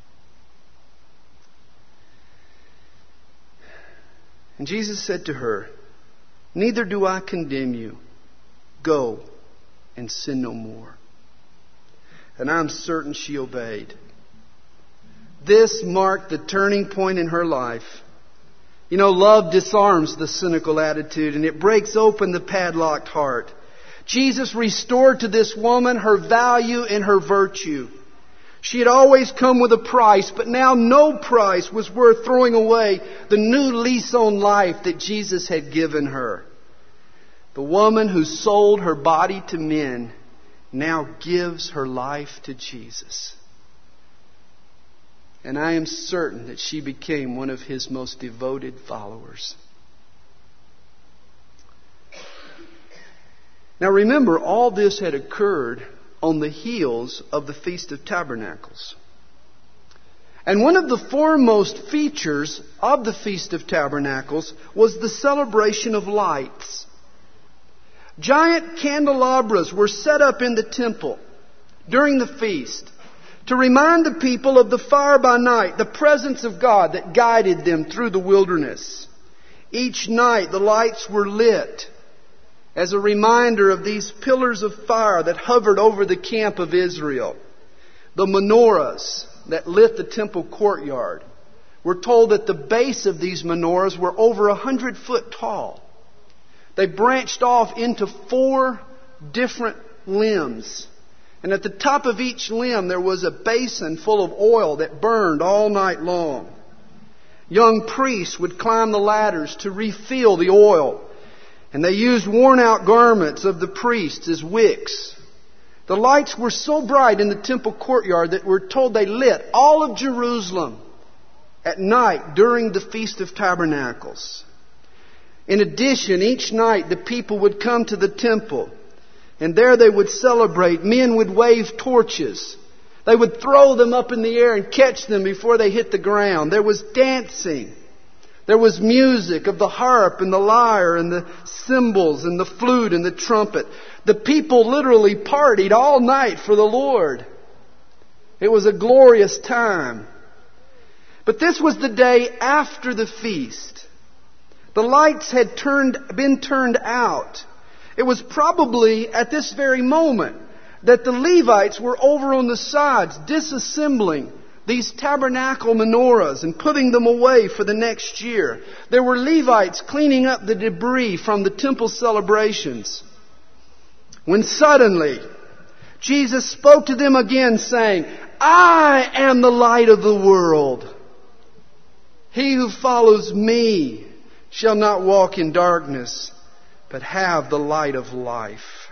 And Jesus said to her, "Neither do I condemn you. Go and sin no more." And I'm certain she obeyed. This marked the turning point in her life. You know, love disarms the cynical attitude and it breaks open the padlocked heart. Jesus restored to this woman her value and her virtue. She had always come with a price, but now no price was worth throwing away the new lease on life that Jesus had given her. The woman who sold her body to men now gives her life to Jesus. And I am certain that she became one of His most devoted followers. Now remember, all this had occurred on the heels of the Feast of Tabernacles. And one of the foremost features of the Feast of Tabernacles was the celebration of lights. Giant candelabras were set up in the temple during the feast to remind the people of the fire by night, the presence of God that guided them through the wilderness. Each night the lights were lit as a reminder of these pillars of fire that hovered over the camp of Israel. The menorahs that lit the temple courtyard. We're told that the base of these menorahs were over a hundred foot tall. They branched off into four different limbs. And at the top of each limb there was a basin full of oil that burned all night long. Young priests would climb the ladders to refill the oil. And they used worn out garments of the priests as wicks. The lights were so bright in the temple courtyard that we're told they lit all of Jerusalem at night during the Feast of Tabernacles. In addition, each night the people would come to the temple and there they would celebrate. Men would wave torches. They would throw them up in the air and catch them before they hit the ground. There was dancing. There was music of the harp and the lyre and the cymbals and the flute and the trumpet. The people literally partied all night for the Lord. It was a glorious time. But this was the day after the feast. The lights had turned, been turned out. It was probably at this very moment that the Levites were over on the sides disassembling these tabernacle menorahs and putting them away for the next year. There were Levites cleaning up the debris from the temple celebrations. When suddenly Jesus spoke to them again, saying, "I am the light of the world. He who follows me shall not walk in darkness, but have the light of life."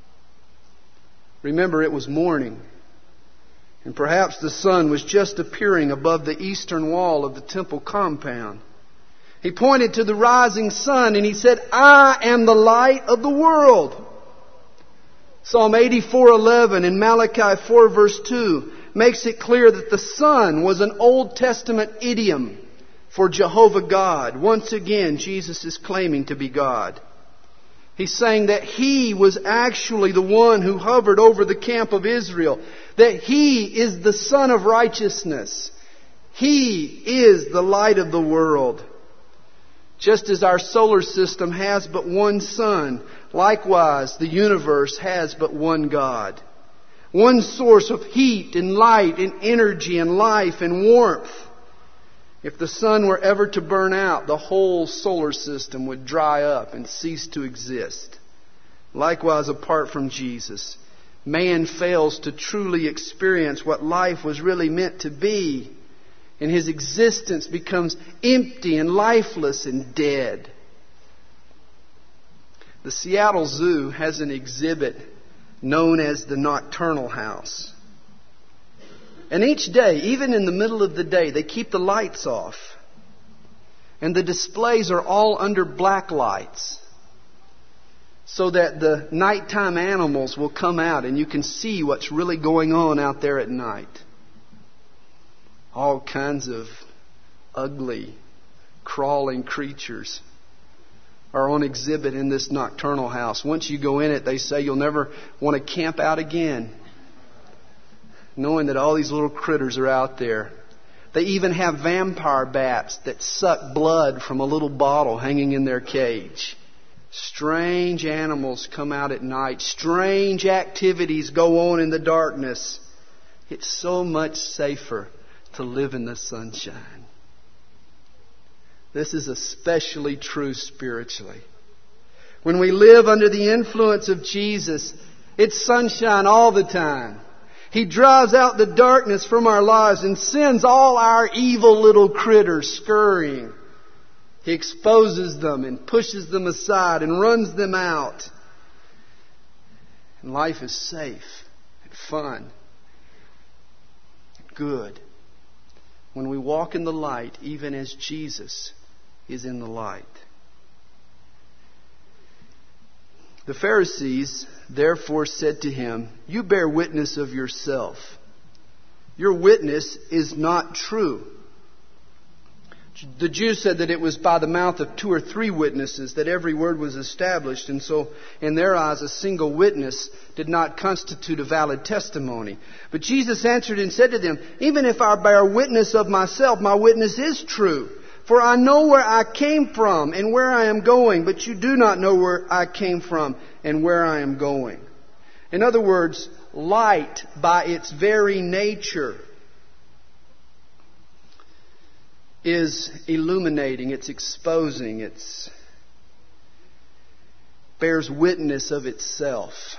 Remember, it was morning. And perhaps the sun was just appearing above the eastern wall of the temple compound. He pointed to the rising sun and he said, "I am the light of the world." Psalm eighty-four eleven and Malachi four verse two makes it clear that the sun was an Old Testament idiom for Jehovah God. Once again, Jesus is claiming to be God. He's saying that He was actually the one who hovered over the camp of Israel. That He is the Son of righteousness. He is the light of the world. Just as our solar system has but one sun, likewise the universe has but one God. One source of heat and light and energy and life and warmth. If the sun were ever to burn out, the whole solar system would dry up and cease to exist. Likewise, apart from Jesus, man fails to truly experience what life was really meant to be, and his existence becomes empty and lifeless and dead. The Seattle Zoo has an exhibit known as the Nocturnal House. And each day, even in the middle of the day, they keep the lights off. And the displays are all under black lights, so that the nighttime animals will come out and you can see what's really going on out there at night. All kinds of ugly, crawling creatures are on exhibit in this nocturnal house. Once you go in it, they say you'll never want to camp out again, knowing that all these little critters are out there. They even have vampire bats that suck blood from a little bottle hanging in their cage. Strange animals come out at night. Strange activities go on in the darkness. It's so much safer to live in the sunshine. This is especially true spiritually. When we live under the influence of Jesus, it's sunshine all the time. He drives out the darkness from our lives and sends all our evil little critters scurrying. He exposes them and pushes them aside and runs them out. And life is safe and fun and good when we walk in the light, even as Jesus is in the light. The Pharisees therefore said to him, "You bear witness of yourself. Your witness is not true." The Jews said that it was by the mouth of two or three witnesses that every word was established. And so, in their eyes, a single witness did not constitute a valid testimony. But Jesus answered and said to them, "Even if I bear witness of myself, my witness is true. For I know where I came from and where I am going, but you do not know where I came from and where I am going." In other words, light by its very nature is illuminating, it's exposing, it bears witness of itself.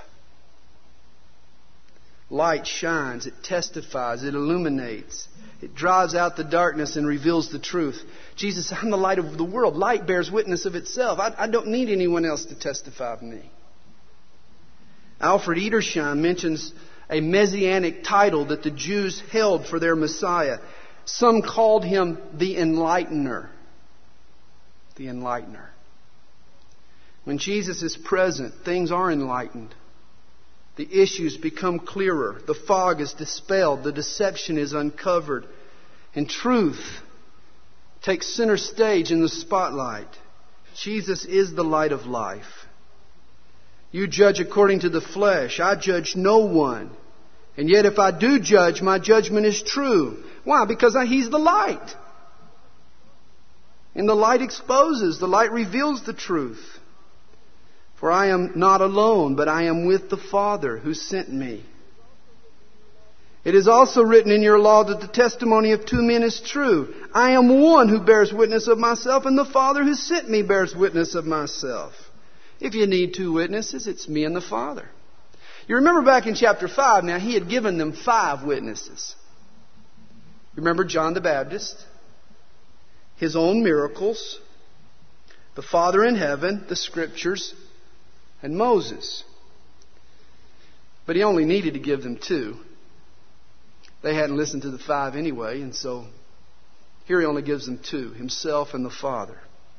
Light shines, it testifies, it illuminates. It drives out the darkness and reveals the truth. Jesus said, "I'm the light of the world." Light bears witness of itself. I, I don't need anyone else to testify of me. Alfred Edersheim mentions a messianic title that the Jews held for their Messiah. Some called him the Enlightener. The Enlightener. When Jesus is present, things are enlightened. The issues become clearer. The fog is dispelled. The deception is uncovered. And truth takes center stage in the spotlight. Jesus is the light of life. You judge according to the flesh. I judge no one. And yet if I do judge, my judgment is true. Why? Because He's the light. And the light exposes. The light reveals the truth. For I am not alone, but I am with the Father who sent me. It is also written in your law that the testimony of two men is true. I am one who bears witness of myself, and the Father who sent me bears witness of myself. If you need two witnesses, it's me and the Father. You remember back in chapter five, now He had given them five witnesses. Remember John the Baptist, his own miracles, the Father in heaven, the Scriptures, and Moses. But He only needed to give them two. They hadn't listened to the five anyway, and so here He only gives them two, Himself and the Father.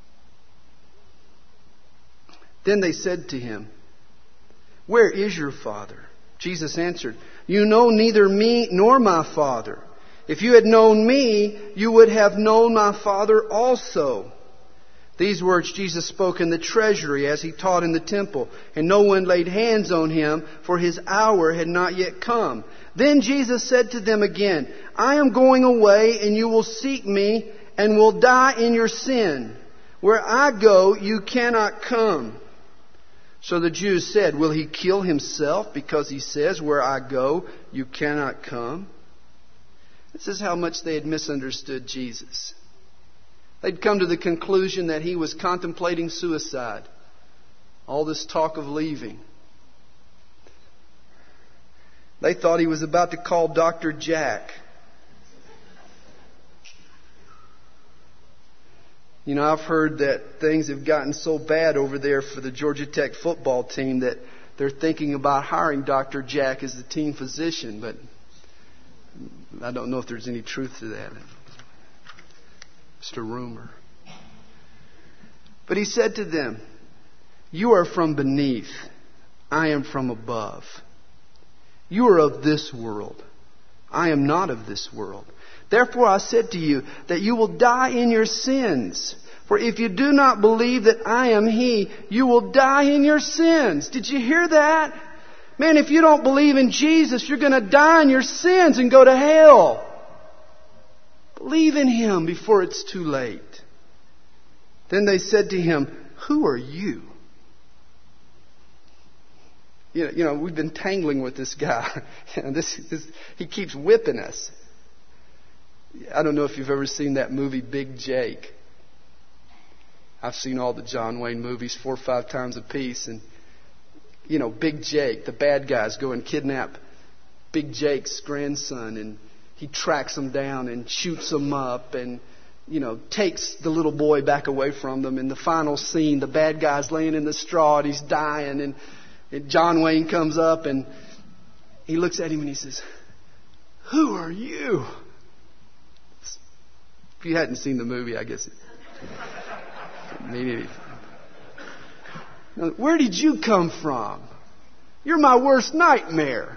Then they said to Him, "Where is your Father?" Jesus answered, "You know neither me nor my Father. If you had known me, you would have known my Father also." These words Jesus spoke in the treasury as He taught in the temple, and no one laid hands on Him, for His hour had not yet come. Then Jesus said to them again, "I am going away, and you will seek me, and will die in your sin. Where I go, you cannot come." So the Jews said, "Will He kill Himself because He says, 'Where I go, you cannot come'?" This is how much they had misunderstood Jesus. They'd come to the conclusion that He was contemplating suicide. All this talk of leaving. They thought He was about to call Doctor Jack. You know, I've heard that things have gotten so bad over there for the Georgia Tech football team that they're thinking about hiring Doctor Jack as the team physician, but I don't know if there's any truth to that. Just a rumor. But he said to them, "You are from beneath. I am from above. You are of this world. I am not of this world. Therefore I said to you that you will die in your sins. For if you do not believe that I am He, you will die in your sins." Did you hear that? Man, if you don't believe in Jesus, you're going to die in your sins and go to hell. Believe in Him before it's too late. Then they said to Him, "Who are you?" You know, you know we've been tangling with this guy. this, this, he keeps whipping us. I don't know if you've ever seen that movie, Big Jake. I've seen all the John Wayne movies four or five times a piece. And, you know, Big Jake, the bad guys go and kidnap Big Jake's grandson. And he tracks them down and shoots them up and, you know, takes the little boy back away from them. In the final scene, the bad guy's laying in the straw and he's dying. And, and John Wayne comes up and he looks at him and he says, "Who are you?" If you hadn't seen the movie, I guess it didn't mean anything. Now, where did you come from? You're my worst nightmare.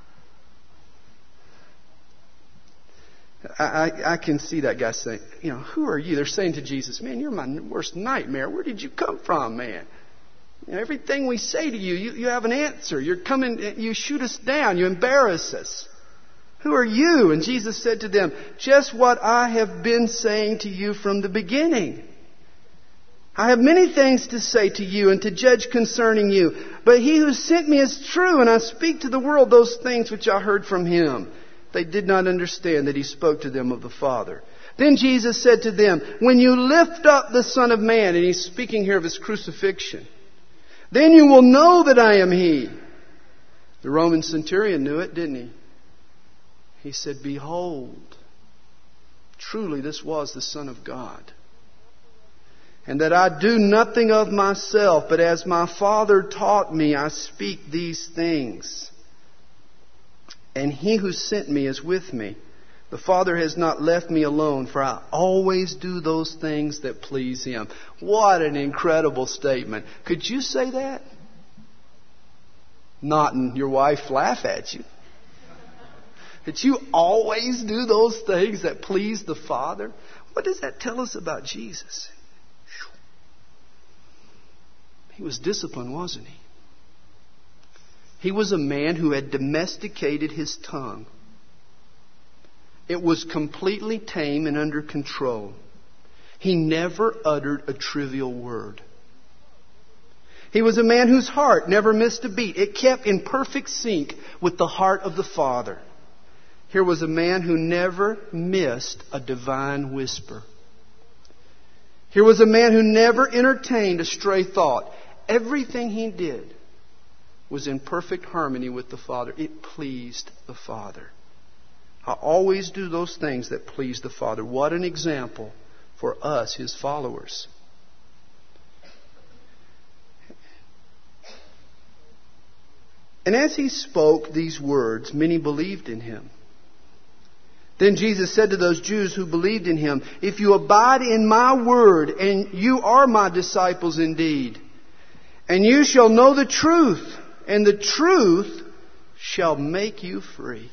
I, I, I can see that guy saying, you know, "Who are you?" They're saying to Jesus, "Man, you're my worst nightmare. Where did you come from, man? You know, everything we say to you, you, you have an answer. You're coming, you shoot us down. You embarrass us. Who are you?" And Jesus said to them, "Just what I have been saying to you from the beginning. I have many things to say to you and to judge concerning you. But He who sent me is true, and I speak to the world those things which I heard from Him." They did not understand that He spoke to them of the Father. Then Jesus said to them, "When you lift up the Son of Man," and He's speaking here of His crucifixion, "then you will know that I am He." The Roman centurion knew it, didn't he? He said, "Behold, truly this was the Son of God. And that I do nothing of myself, but as my Father taught me, I speak these things. And He who sent me is with me. The Father has not left me alone, for I always do those things that please Him." What an incredible statement. Could you say that? Not and your wife laugh at you. That you always do those things that please the Father? What does that tell us about Jesus? He was disciplined, wasn't he? He was a man who had domesticated his tongue. It was completely tame and under control. He never uttered a trivial word. He was a man whose heart never missed a beat. It kept in perfect sync with the heart of the Father. Here was a man who never missed a divine whisper. Here was a man who never entertained a stray thought. Everything he did was in perfect harmony with the Father. It pleased the Father. I always do those things that please the Father. What an example for us, His followers. And as He spoke these words, many believed in Him. Then Jesus said to those Jews who believed in Him, "If you abide in my word, and you are my disciples indeed, and you shall know the truth, and the truth shall make you free."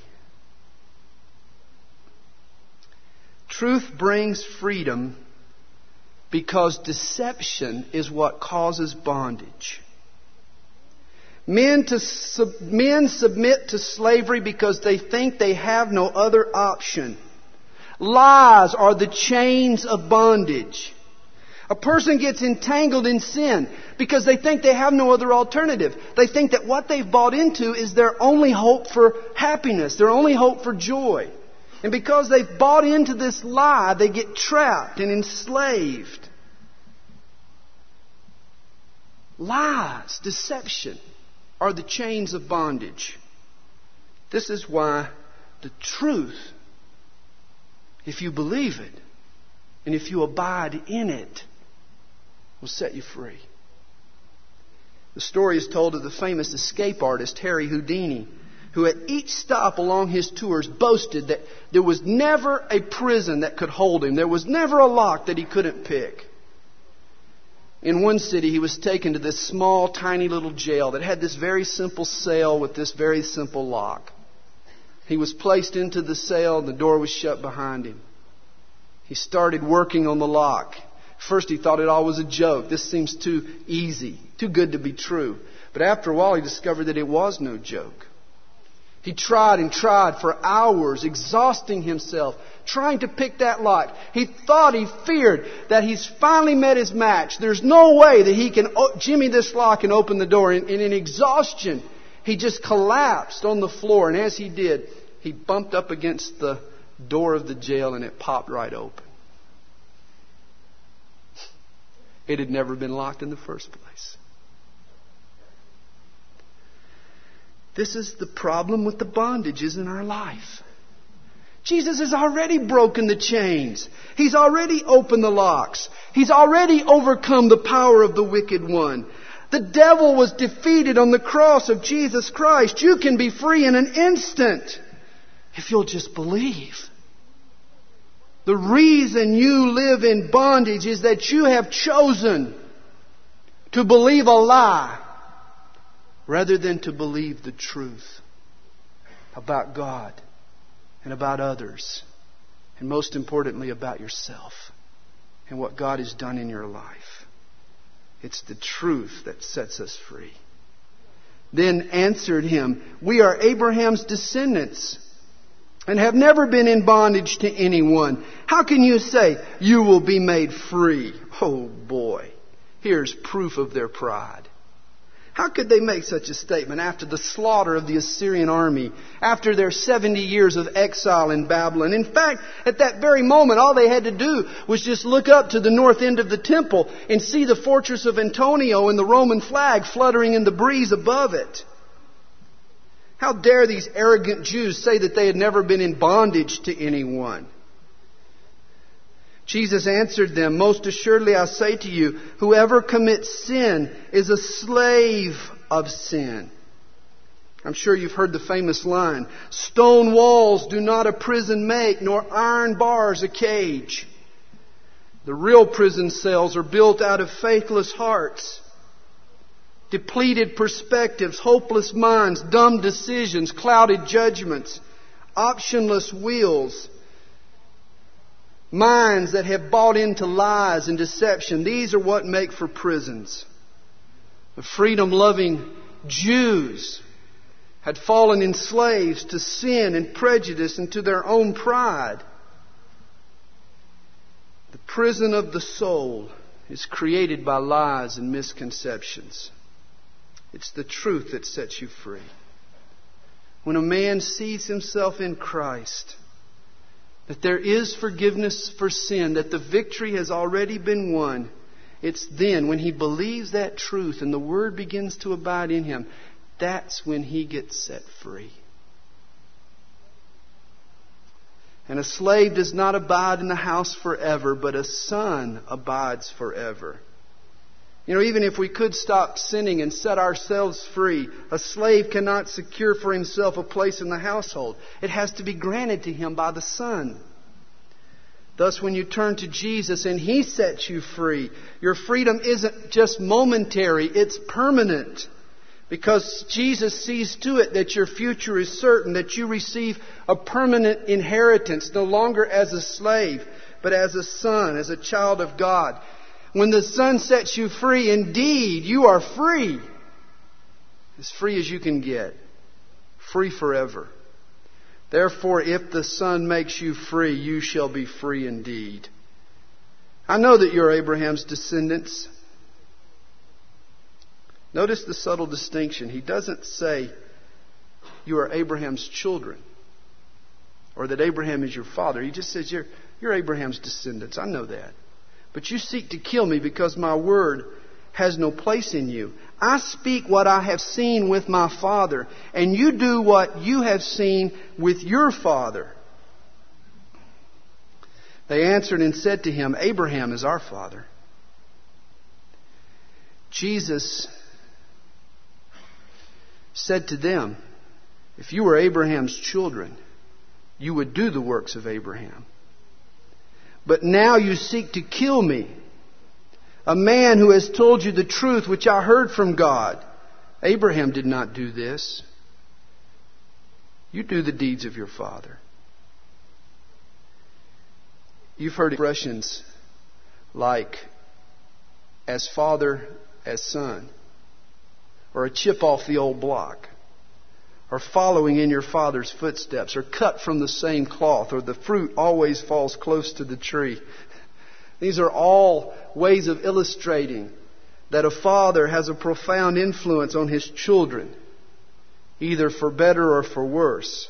Truth brings freedom because deception is what causes bondage. Men, to sub, men submit to slavery because they think they have no other option. Lies are the chains of bondage. A person gets entangled in sin because they think they have no other alternative. They think that what they've bought into is their only hope for happiness, their only hope for joy. And because they've bought into this lie, they get trapped and enslaved. Lies, deception are the chains of bondage. This is why the truth, if you believe it, and if you abide in it, will set you free. The story is told of the famous escape artist Harry Houdini, who at each stop along his tours boasted that there was never a prison that could hold him. There was never a lock that he couldn't pick. In one city, he was taken to this small, tiny little jail that had this very simple cell with this very simple lock. He was placed into the cell and the door was shut behind him. He started working on the lock. First he thought it all was a joke. This seems too easy, too good to be true. But after a while he discovered that it was no joke. He tried and tried for hours, exhausting himself, trying to pick that lock. He thought, he feared that he's finally met his match. There's no way that he can jimmy this lock and open the door. And in exhaustion, he just collapsed on the floor. And as he did, he bumped up against the door of the jail and it popped right open. It had never been locked in the first place. This is the problem with the bondages in our life. Jesus has already broken the chains. He's already opened the locks. He's already overcome the power of the wicked one. The devil was defeated on the cross of Jesus Christ. You can be free in an instant if you'll just believe. The reason you live in bondage is that you have chosen to believe a lie rather than to believe the truth about God and about others, and most importantly about yourself and what God has done in your life. It's the truth that sets us free. Then answered him, "We are Abraham's descendants and have never been in bondage to anyone. How can you say you will be made free?" Oh boy, here's proof of their pride. How could they make such a statement after the slaughter of the Assyrian army, after their seventy years of exile in Babylon? In fact, at that very moment, all they had to do was just look up to the north end of the temple and see the fortress of Antonio and the Roman flag fluttering in the breeze above it. How dare these arrogant Jews say that they had never been in bondage to anyone? Jesus answered them, "Most assuredly I say to you, whoever commits sin is a slave of sin." I'm sure you've heard the famous line, "Stone walls do not a prison make, nor iron bars a cage." The real prison cells are built out of faithless hearts, depleted perspectives, hopeless minds, dumb decisions, clouded judgments, optionless wills, minds that have bought into lies and deception. These are what make for prisons. The freedom-loving Jews had fallen in slaves to sin and prejudice and to their own pride. The prison of the soul is created by lies and misconceptions. It's the truth that sets you free. When a man sees himself in Christ, that there is forgiveness for sin, that the victory has already been won, it's then when he believes that truth and the Word begins to abide in him, that's when he gets set free. And a slave does not abide in the house forever, but a son abides forever. You know, even if we could stop sinning and set ourselves free, a slave cannot secure for himself a place in the household. It has to be granted to him by the Son. Thus, when you turn to Jesus and He sets you free, your freedom isn't just momentary, it's permanent. Because Jesus sees to it that your future is certain, that you receive a permanent inheritance, no longer as a slave, but as a son, as a child of God. When the Son sets you free, indeed, you are free. As free as you can get. Free forever. Therefore, if the Son makes you free, you shall be free indeed. I know that you're Abraham's descendants. Notice the subtle distinction. He doesn't say you are Abraham's children or that Abraham is your father. He just says you're, you're Abraham's descendants. I know that. But you seek to kill me because my word has no place in you. I speak what I have seen with my father, and you do what you have seen with your father. They answered and said to him, Abraham is our father. Jesus said to them, if you were Abraham's children, you would do the works of Abraham. But now you seek to kill me, a man who has told you the truth which I heard from God. Abraham did not do this. You do the deeds of your father. You've heard expressions like as father as son, or a chip off the old block, or following in your father's footsteps, or cut from the same cloth, or the fruit always falls close to the tree. These are all ways of illustrating that a father has a profound influence on his children, either for better or for worse.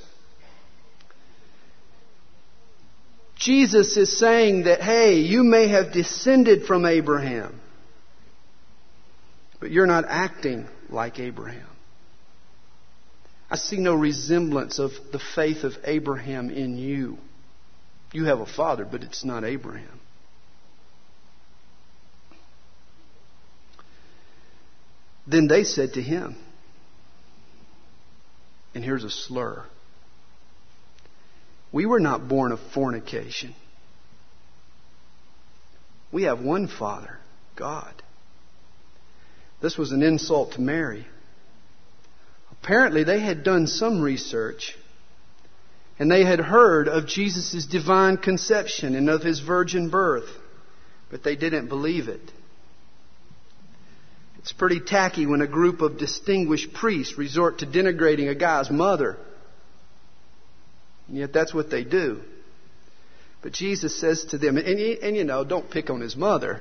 Jesus is saying that, hey, you may have descended from Abraham, but you're not acting like Abraham. I see no resemblance of the faith of Abraham in you. You have a father, but it's not Abraham. Then they said to him, and here's a slur, we were not born of fornication. We have one Father, God. This was an insult to Mary. Apparently they had done some research, and they had heard of Jesus' divine conception and of His virgin birth, but they didn't believe it. It's pretty tacky when a group of distinguished priests resort to denigrating a guy's mother. And yet that's what they do. But Jesus says to them, and, and, and you know, don't pick on his mother.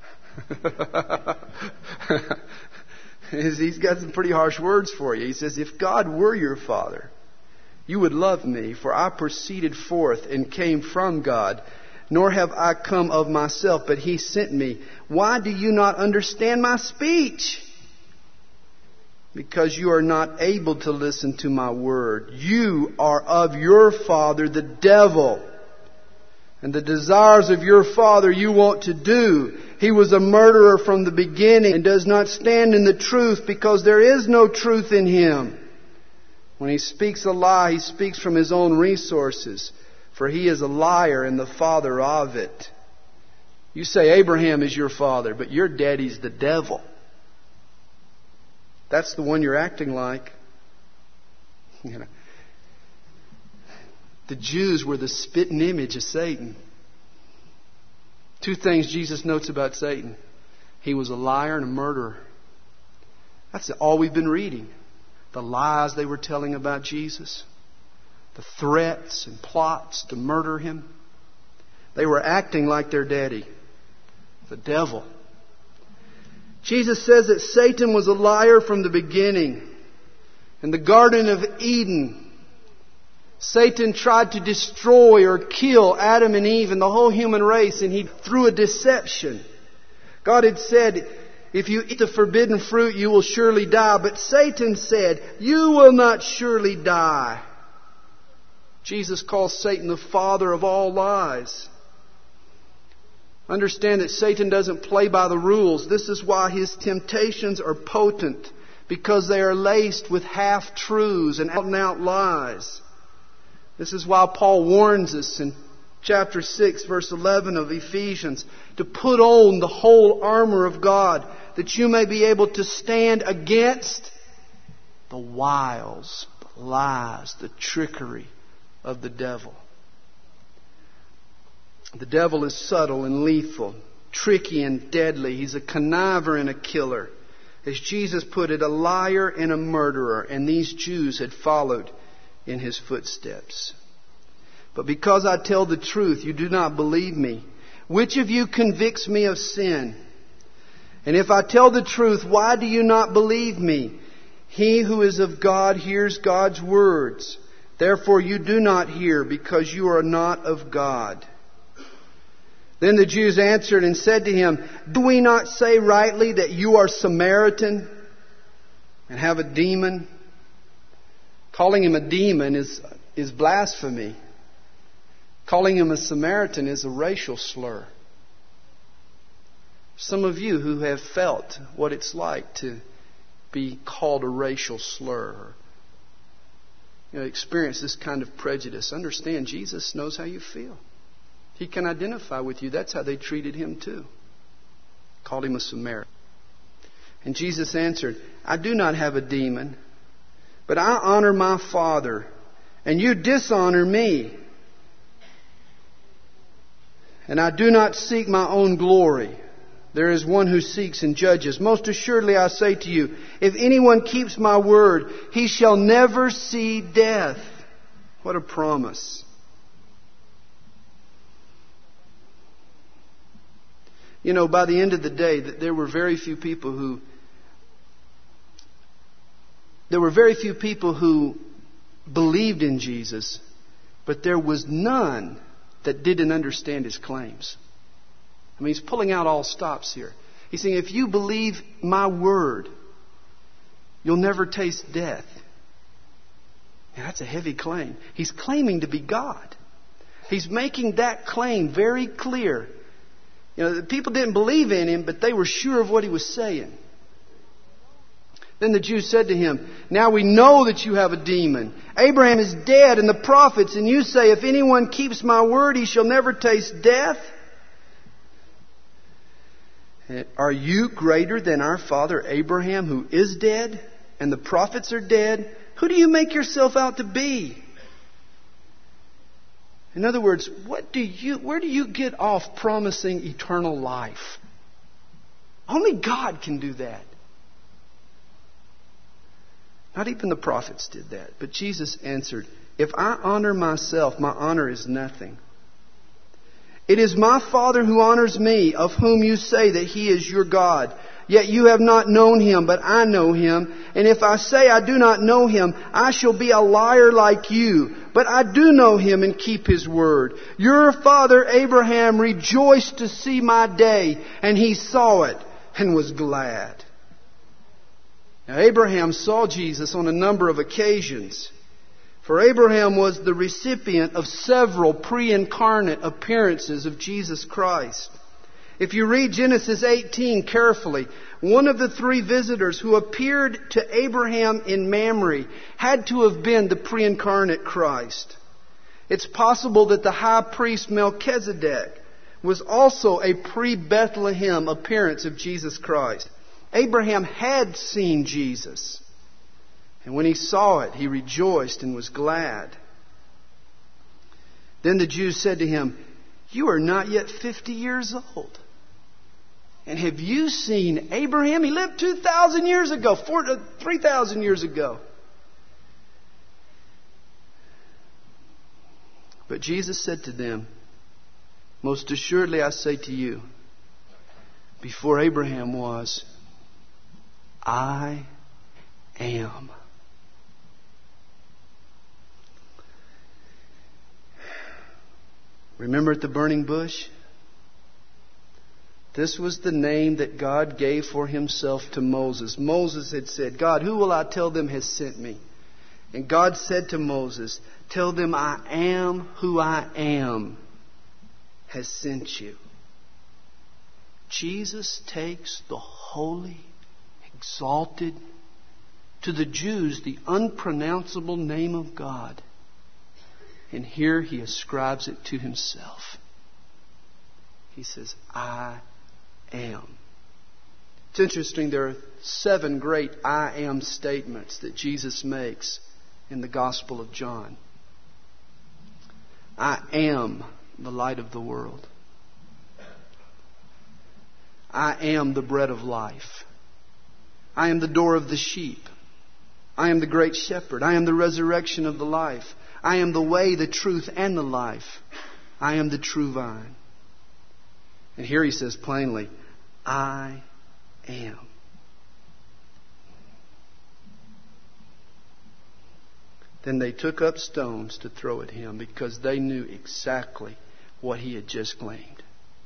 He's got some pretty harsh words for you. He says, if God were your Father, you would love me, for I proceeded forth and came from God. Nor have I come of myself, but He sent me. Why do you not understand my speech? Because you are not able to listen to my word. You are of your father, the devil. And the desires of your father you want to do. He was a murderer from the beginning and does not stand in the truth because there is no truth in him. When he speaks a lie, he speaks from his own resources. For he is a liar and the father of it. You say Abraham is your father, but your daddy's the devil. That's the one you're acting like. You know, the Jews were the spitting image of Satan. Two things Jesus notes about Satan. He was a liar and a murderer. That's all we've been reading. The lies they were telling about Jesus. The threats and plots to murder Him. They were acting like their daddy, the devil. Jesus says that Satan was a liar from the beginning. In the Garden of Eden, Satan tried to destroy or kill Adam and Eve and the whole human race, and he threw a deception. God had said, if you eat the forbidden fruit, you will surely die. But Satan said, you will not surely die. Jesus calls Satan the father of all lies. Understand that Satan doesn't play by the rules. This is why his temptations are potent, because they are laced with half-truths and out-and-out lies. This is why Paul warns us in chapter six, verse eleven of Ephesians, to put on the whole armor of God, that you may be able to stand against the wiles, the lies, the trickery of the devil. The devil is subtle and lethal, tricky and deadly. He's a conniver and a killer. As Jesus put it, a liar and a murderer. And these Jews had followed in his footsteps. But because I tell the truth, you do not believe me. Which of you convicts me of sin? And if I tell the truth, why do you not believe me? He who is of God hears God's words. Therefore you do not hear, because you are not of God. Then the Jews answered and said to him, do we not say rightly that you are Samaritan and have a demon? Calling him a demon is, is blasphemy. Calling him a Samaritan is a racial slur. Some of you who have felt what it's like to be called a racial slur, or, you know, experience this kind of prejudice, understand Jesus knows how you feel. He can identify with you. That's how they treated him too. Called him a Samaritan. And Jesus answered, I do not have a demon, but I honor my Father, and you dishonor me. And I do not seek my own glory. There is one who seeks and judges. Most assuredly I say to you, if anyone keeps my word, he shall never see death. What a promise. You know, by the end of the day, there were very few people who there were very few people who believed in Jesus, but there was none that didn't understand his claims. I mean, he's pulling out all stops here. He's saying, if you believe my word, you'll never taste death. Now, that's a heavy claim. He's claiming to be God. He's making that claim very clear. You know, the people didn't believe in him, but they were sure of what he was saying. Then the Jews said to him, now we know that you have a demon. Abraham is dead and the prophets, and you say, if anyone keeps my word, he shall never taste death. Are you greater than our father Abraham, who is dead, and the prophets are dead? Who do you make yourself out to be? In other words, what do you, where do you get off promising eternal life? Only God can do that. Not even the prophets did that. But Jesus answered, if I honor myself, my honor is nothing. It is my Father who honors me, of whom you say that He is your God. Yet you have not known Him, but I know Him. And if I say I do not know Him, I shall be a liar like you. But I do know Him and keep His word. Your father Abraham rejoiced to see my day, and he saw it and was glad. Now, Abraham saw Jesus on a number of occasions. For Abraham was the recipient of several pre-incarnate appearances of Jesus Christ. If you read Genesis eighteen carefully, one of the three visitors who appeared to Abraham in Mamre had to have been the pre-incarnate Christ. It's possible that the high priest Melchizedek was also a pre-Bethlehem appearance of Jesus Christ. Abraham had seen Jesus. And when he saw it, he rejoiced and was glad. Then the Jews said to him, you are not yet fifty years old. And have you seen Abraham? He lived two thousand years ago, three thousand years ago. But Jesus said to them, most assuredly I say to you, before Abraham was, I am. Remember at the burning bush? This was the name that God gave for Himself to Moses. Moses had said, God, who will I tell them has sent me? And God said to Moses, tell them I am who I am has sent you. Jesus takes the holy, exalted, to the Jews, the unpronounceable name of God. And here He ascribes it to Himself. He says, I am. It's interesting, there are seven great I am statements that Jesus makes in the Gospel of John. I am the light of the world. I am the bread of life. I am the door of the sheep. I am the great shepherd. I am the resurrection of the life. I am the way, the truth, and the life. I am the true vine. And here He says plainly, I am. Then they took up stones to throw at Him because they knew exactly what He had just claimed.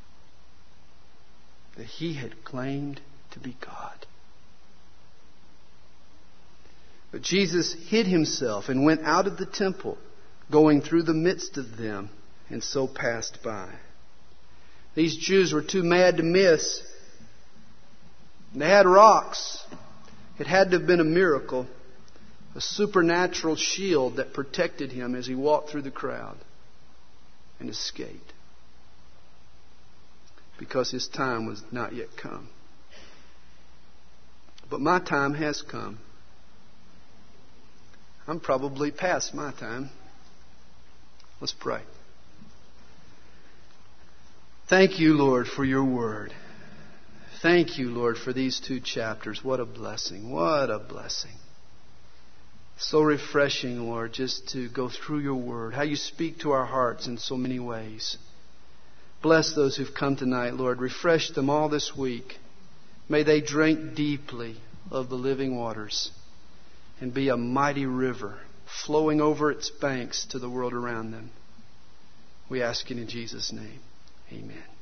That He had claimed to be God. But Jesus hid Himself and went out of the temple, going through the midst of them, and so passed by. These Jews were too mad to miss. They had rocks. It had to have been a miracle, a supernatural shield that protected Him as He walked through the crowd and escaped. because His time was not yet come. But my time has come. I'm probably past my time. Let's pray. Thank you, Lord, for your word. Thank you, Lord, for these two chapters. What a blessing. What a blessing. So refreshing, Lord, just to go through your word. How you speak to our hearts in so many ways. Bless those who've come tonight, Lord. Refresh them all this week. May they drink deeply of the living waters and be a mighty river flowing over its banks to the world around them. We ask it in Jesus' name. Amen.